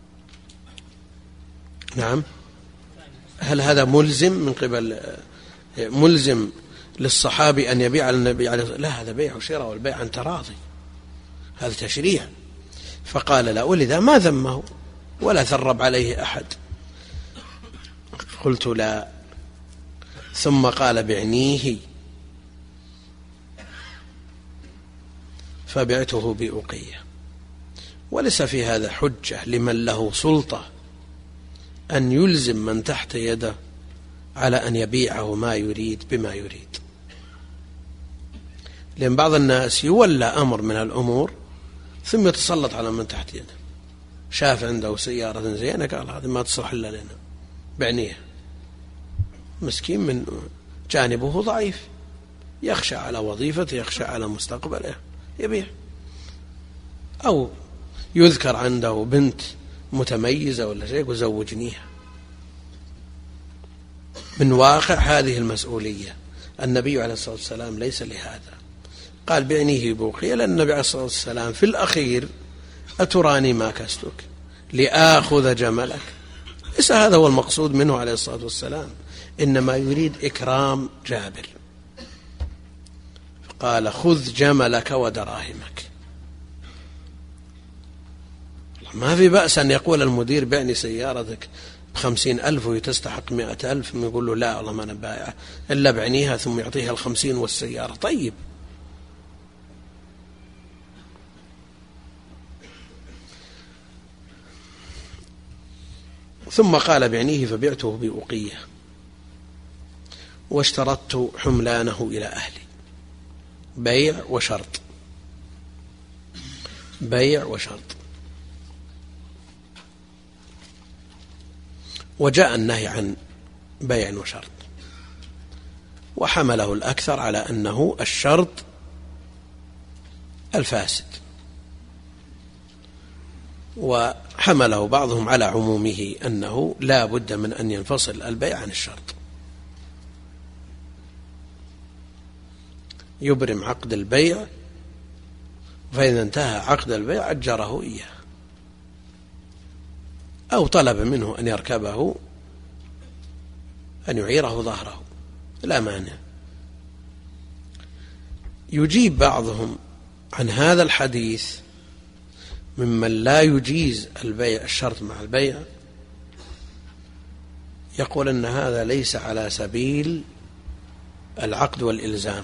نعم. هل هذا ملزم من قبل ملزم للصحابي أن يبيع النبي عليه الصلاة والسلام؟ لا، هذا بيع وشراء والبيع عن تراضي، هذا تشريع. فقال لا، ولذا ما ذمه ولا ثرب عليه أحد. قلت لا. ثم قال بعنيه، فبعته بأوقية. وليس في هذا حجة لمن له سلطة أن يلزم من تحت يده على أن يبيعه ما يريد بما يريد، لأن بعض الناس يولى أمر من الأمور ثم يتسلط على من تحت يده. شاف عنده سيارة زينة قال هذه ما تصلح إلا لنا، بعنيها. مسكين من جانبه ضعيف، يخشى على وظيفته، يخشى على مستقبله، يبيع. أو يذكر عنده بنت متميزة ولا شيء وزوجنيها. من واقع هذه المسؤولية النبي عليه الصلاة والسلام ليس لهذا، قال بعنيه بوقية، لأن النبي عليه الصلاة والسلام في الأخير أتراني ما كستك لآخذ جملك، ليس هذا هو المقصود منه عليه الصلاة والسلام، إنما يريد إكرام جابر. قال خذ جملك ودراهمك. ما في بأس أن يقول المدير بعني سيارتك ب50,000 وتستحق 100,000، يقول له لا والله ما أنا بائعة إلا بعنيها، ثم يعطيها 50 والسيارة. طيب. ثم قال بعنيه فبعته بأوقية واشترطت حملانه إلى أهلي. بيع وشرط، بيع وشرط. وجاء النهي عن بيع وشرط، وحمله الأكثر على أنه الشرط الفاسد، وحمله بعضهم على عمومه أنه لا بد من أن ينفصل البيع عن الشرط. يبرم عقد البيع، فإذا انتهى عقد البيع أجره إياه أو طلب منه أن يركبه، أن يعيره ظهره، لا مانع. يجيب بعضهم عن هذا الحديث ممن لا يجيز البيع الشرط مع البيع، يقول أن هذا ليس على سبيل العقد والإلزام،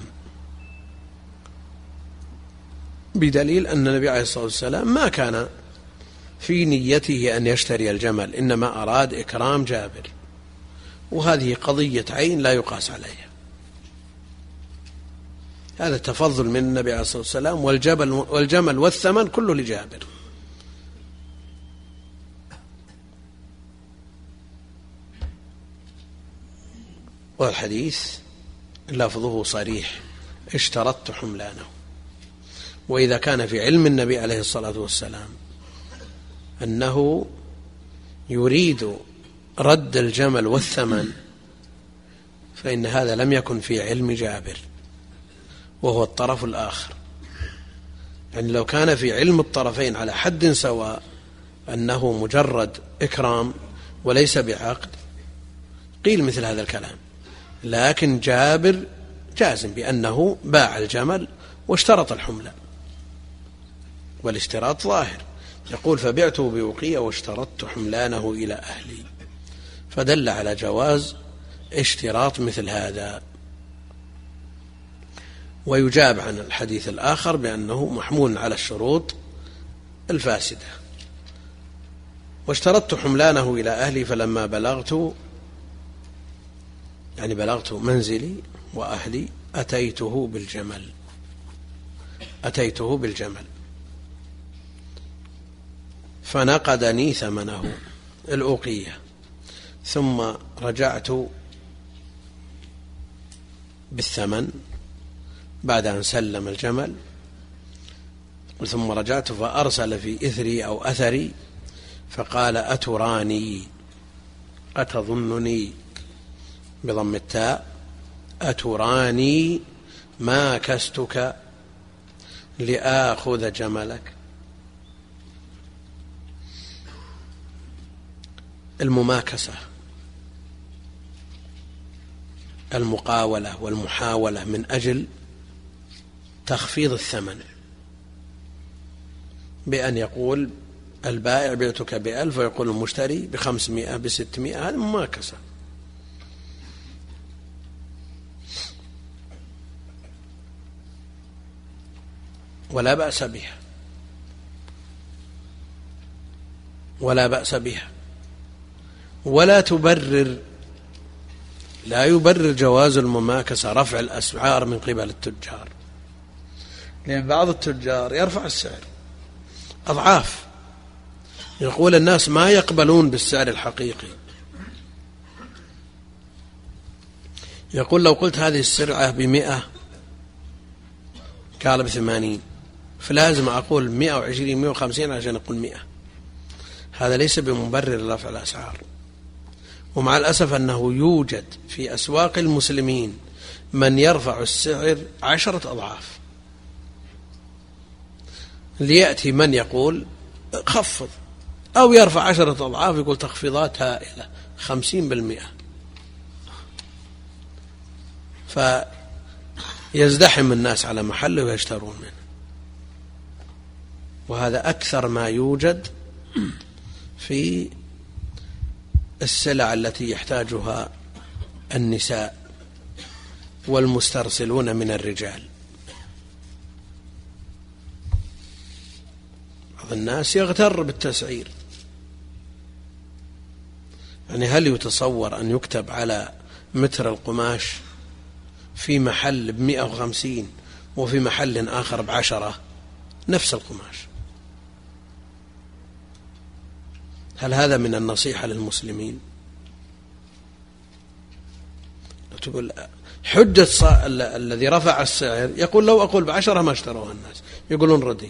بدليل أن النبي عليه الصلاة والسلام ما كان في نيته أن يشتري الجمل، إنما أراد إكرام جابر، وهذه قضية عين لا يقاس عليها. هذا تفضل من النبي عليه الصلاة والسلام. والجمل والثمن كله لجابر. والحديث لفظه صريح: اشترطت حملانه. وإذا كان في علم النبي عليه الصلاة والسلام أنه يريد رد الجمل والثمن، فإن هذا لم يكن في علم جابر وهو الطرف الآخر. يعني لو كان في علم الطرفين على حد سواء أنه مجرد إكرام وليس بعقد قيل مثل هذا الكلام، لكن جابر جازم بأنه باع الجمل واشترط الحملة، والاشتراط ظاهر، يقول: فبعته بوقية واشترطت حملانه إلى أهلي، فدل على جواز اشتراط مثل هذا. ويجاب عن الحديث الآخر بأنه محمول على الشروط الفاسدة. واشترطت حملانه إلى أهلي فلما بلغت، يعني بلغت منزلي وأهلي، أتيته بالجمل فنقدني ثمنه الأوقية، ثم رجعت بالثمن بعد أن سلم الجمل، ثم رجعت فأرسل في إثري أو أثري فقال: أتراني، أتظنني بضم التاء، أتراني ما كستك لآخذ جملك. المماكسة، المقاولة والمحاولة من أجل تخفيض الثمن، بأن يقول البائع: بعتك ب1000، ويقول المشتري ب500 ب600. هذا مماكسة. ولا بأس بها، ولا تبرر، لا يبرر جواز المماكسة رفع الأسعار من قبل التجار، لأن بعض التجار يرفع السعر أضعاف، يقول الناس ما يقبلون بالسعر الحقيقي، يقول: لو قلت هذه السلعة ب100 قال ب80، فلازم أقول 120 150 عشان أقول 100. هذا ليس بمبرر رفع الأسعار. ومع الأسف أنه يوجد في أسواق المسلمين من يرفع السعر 10 أضعاف، ليأتي من يقول خفض، أو يرفع 10 أضعاف يقول تخفيضات هائلة 50%، فيزدحم الناس على محله ويشترون منه. وهذا أكثر ما يوجد في السلع التي يحتاجها النساء والمسترسلون من الرجال. بعض الناس يغتر بالتسعير. يعني هل يتصور أن يكتب على متر القماش في محل ب150 وفي محل آخر ب10 نفس القماش؟ هل هذا من النصيحة للمسلمين؟ تقول حجة الذي رفع السعر يقول: لو أقول ب10 ما اشتروها الناس، يقولون ردي،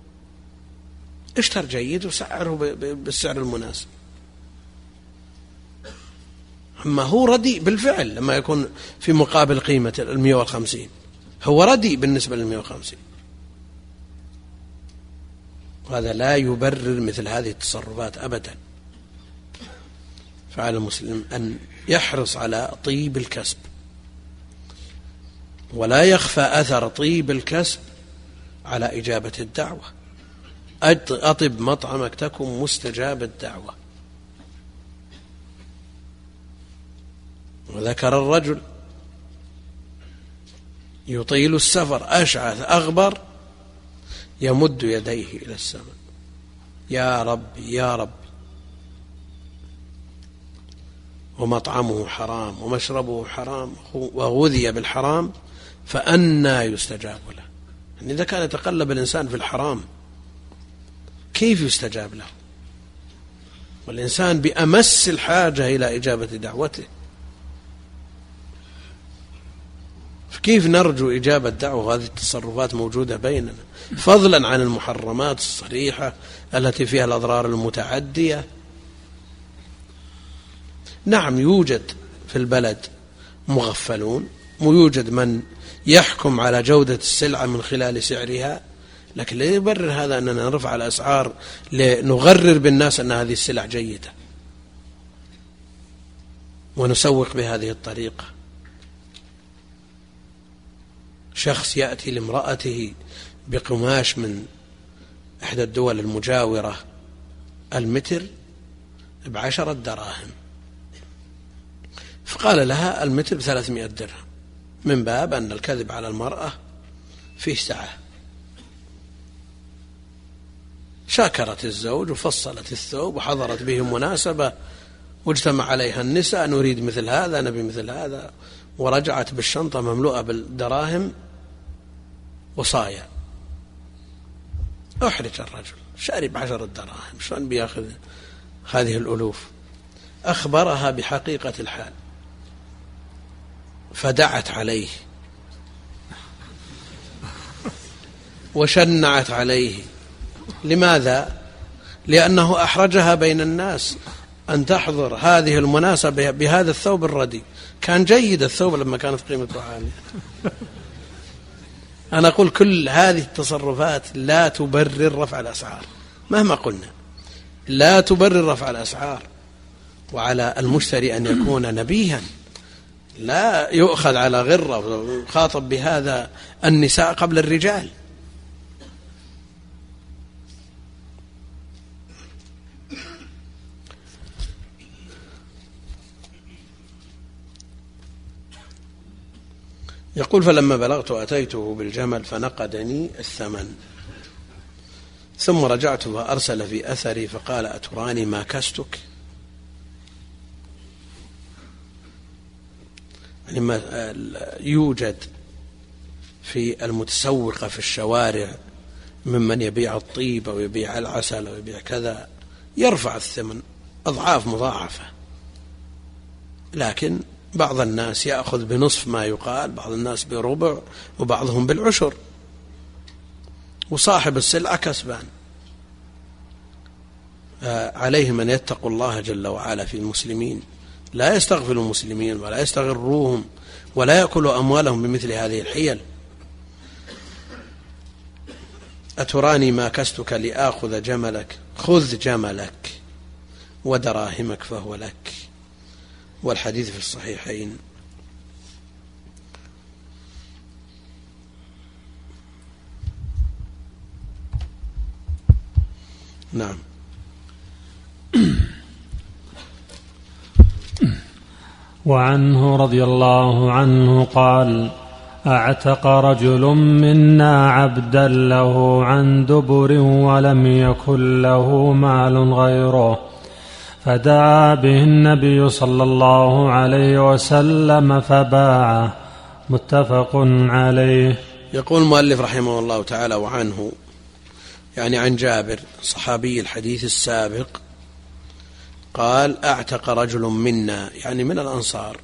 اشتر جيد وسعره بالسعر المناسب. أما هو ردي بالفعل لما يكون في مقابل قيمة 150، هو ردي بالنسبة 150. وهذا لا يبرر مثل هذه التصرفات أبدا. فعلى المسلم أن يحرص على طيب الكسب، ولا يخفى أثر طيب الكسب على إجابة الدعوة. أطب مطعمك تكن مستجاب الدعوة. وذكر الرجل يطيل السفر أشعث أغبر يمد يديه إلى السماء: يا رب يا رب، ومطعمه حرام ومشربه حرام وغذي بالحرام، فأنى يستجاب له؟ يعني إذا كان يتقلب الإنسان في الحرام كيف يستجاب له؟ والإنسان بأمس الحاجة إلى إجابة دعوته، فكيف نرجو إجابة دعوة وهذه التصرفات موجودة بيننا، فضلا عن المحرمات الصريحة التي فيها الأضرار المتعدية. نعم يوجد في البلد مغفلون، ويوجد من يحكم على جودة السلعة من خلال سعرها، لكن لا يبرر هذا أننا نرفع الأسعار لنغرر بالناس أن هذه السلع جيدة ونسوق بهذه الطريقة. شخص يأتي لامرأته بقماش من إحدى الدول المجاورة المتر ب10 دراهم، فقال لها المتر ب300 درهم، من باب أن الكذب على المرأة فيه سعة. شاكرت الزوج وفصلت الثوب وحضرت به مناسبة واجتمع عليها النساء، نريد مثل هذا، نبي مثل هذا، ورجعت بالشنطة مملوءة بالدراهم وصايا. أحرج الرجل، شارب 10 دراهم، شلون بياخذ هذه الألوف؟ أخبرها بحقيقة الحال فدعت عليه وشنعت عليه. لماذا؟ لأنه أحرجها بين الناس أن تحضر هذه المناسبة بهذا الثوب الردي. كان جيد الثوب لما كانت قيمته عالية. أنا أقول كل هذه التصرفات لا تبرر رفع الأسعار مهما قلنا، لا تبرر رفع الأسعار. وعلى المشتري أن يكون نبيها، لا يؤخذ على غرة ويخاطب بهذا النساء قبل الرجال. يقول فلما بلغت أتيته بالجمل فنقدني الثمن، ثم رجعت فأرسل في أثري فقال أتراني ما كستك؟ يعني يوجد في المتسوقة في الشوارع ممن يبيع الطيب أو يبيع العسل أو يبيع كذا، يرفع الثمن أضعاف مضاعفة، لكن بعض الناس يأخذ بنصف ما يقال، بعض الناس بربع، وبعضهم بالعشر، وصاحب السلعة كسبان. عليهم أن يتقوا الله جل وعلا في المسلمين، لا يستغفلوا المسلمين ولا يستغروهم ولا يأكلوا أموالهم بمثل هذه الحيل. أتراني ما كستك لآخذ جملك؟ خذ جملك ودراهمك فهو لك. والحديث في الصحيحين. نعم. وعنه رضي الله عنه قال أعتق رجل منا عبدا له عن دبر ولم يكن له مال غيره، فدعا به النبي صلى الله عليه وسلم فباعه. متفق عليه. يقول المؤلف رحمه الله تعالى وعنه، يعني عن جابر صحابي الحديث السابق، قال أعتق رجل منا، يعني من الأنصار،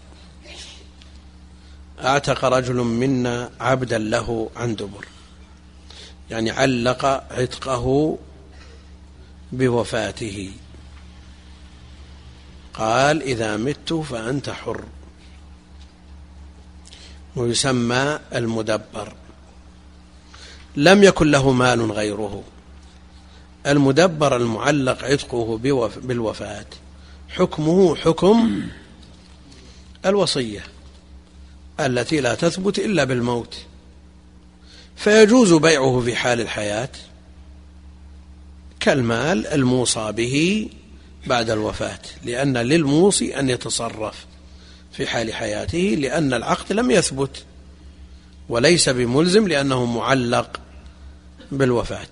أعتق رجل منا عبدا له عن دبر، يعني علق عتقه بوفاته. قال إذا مت فأنت حر. ويسمى المدبر. لم يكن له مال غيره. المدبر المعلق عتقه بالوفاة حكمه حكم الوصية التي لا تثبت إلا بالموت، فيجوز بيعه في حال الحياة كالمال الموصى به بعد الوفاة، لأن للموصي أن يتصرف في حال حياته، لأن العقد لم يثبت وليس بملزم لأنه معلق بالوفاة.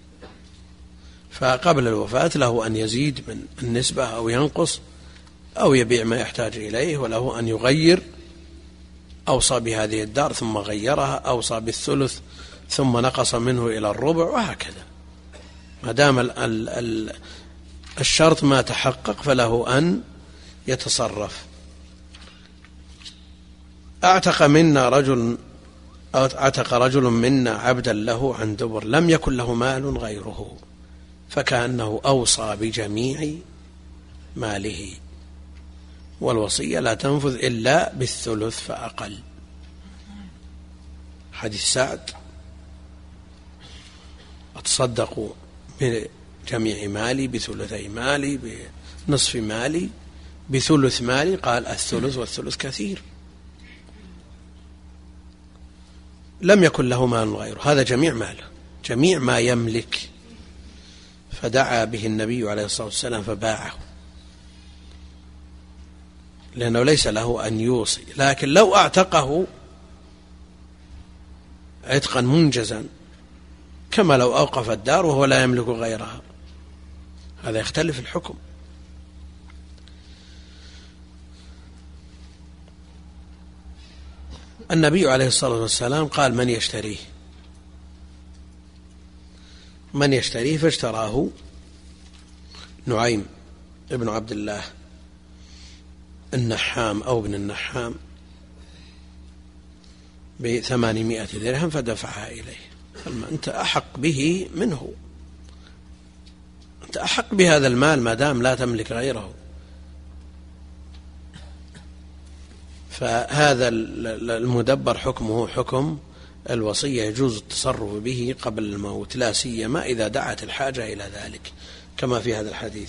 فقبل الوفاة له أن يزيد من النسبة أو ينقص أو يبيع ما يحتاج إليه، وله أن يغير أوصى بهذه الدار ثم غيرها، أوصى بالثلث ثم نقص منه إلى الربع، وهكذا. ما دام الشرط ما تحقق فله أن يتصرف. اعتق رجل منا عبدا له عن دبر لم يكن له مال غيره، فكأنه أوصى بجميع ماله، والوصية لا تنفذ إلا بالثلث فأقل. حديث سعد: أتصدق بجميع مالي، بثلثي مالي، بنصف مالي، بثلث مالي. قال: الثلث والثلث كثير. لم يكن له مال غيره، هذا جميع ماله، جميع ما يملك، فدعا به النبي عليه الصلاة والسلام فباعه، لأنه ليس له أن يوصي. لكن لو اعتقه عتقا منجزا، كما لو أوقف الدار وهو لا يملك غيرها، هذا يختلف الحكم. النبي عليه الصلاة والسلام قال: من يشتريه، فاشتراه نعيم ابن عبد الله النحام أو ابن النحام ب800 درهم فدفعها إليه. أنت أحق به منه، أنت أحق بهذا المال ما دام لا تملك غيره. فهذا المدبر حكمه حكم الوصية، يجوز التصرف به قبل الموت، لا سيما إذا دعت الحاجة إلى ذلك كما في هذا الحديث.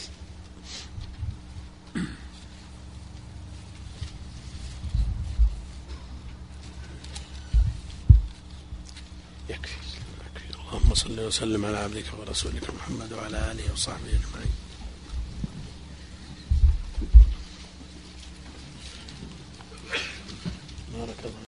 يكفي. اللهم صل وسلم على عبدك ورسولك محمد وعلى آله وصحبه أجمعين. بارك الله.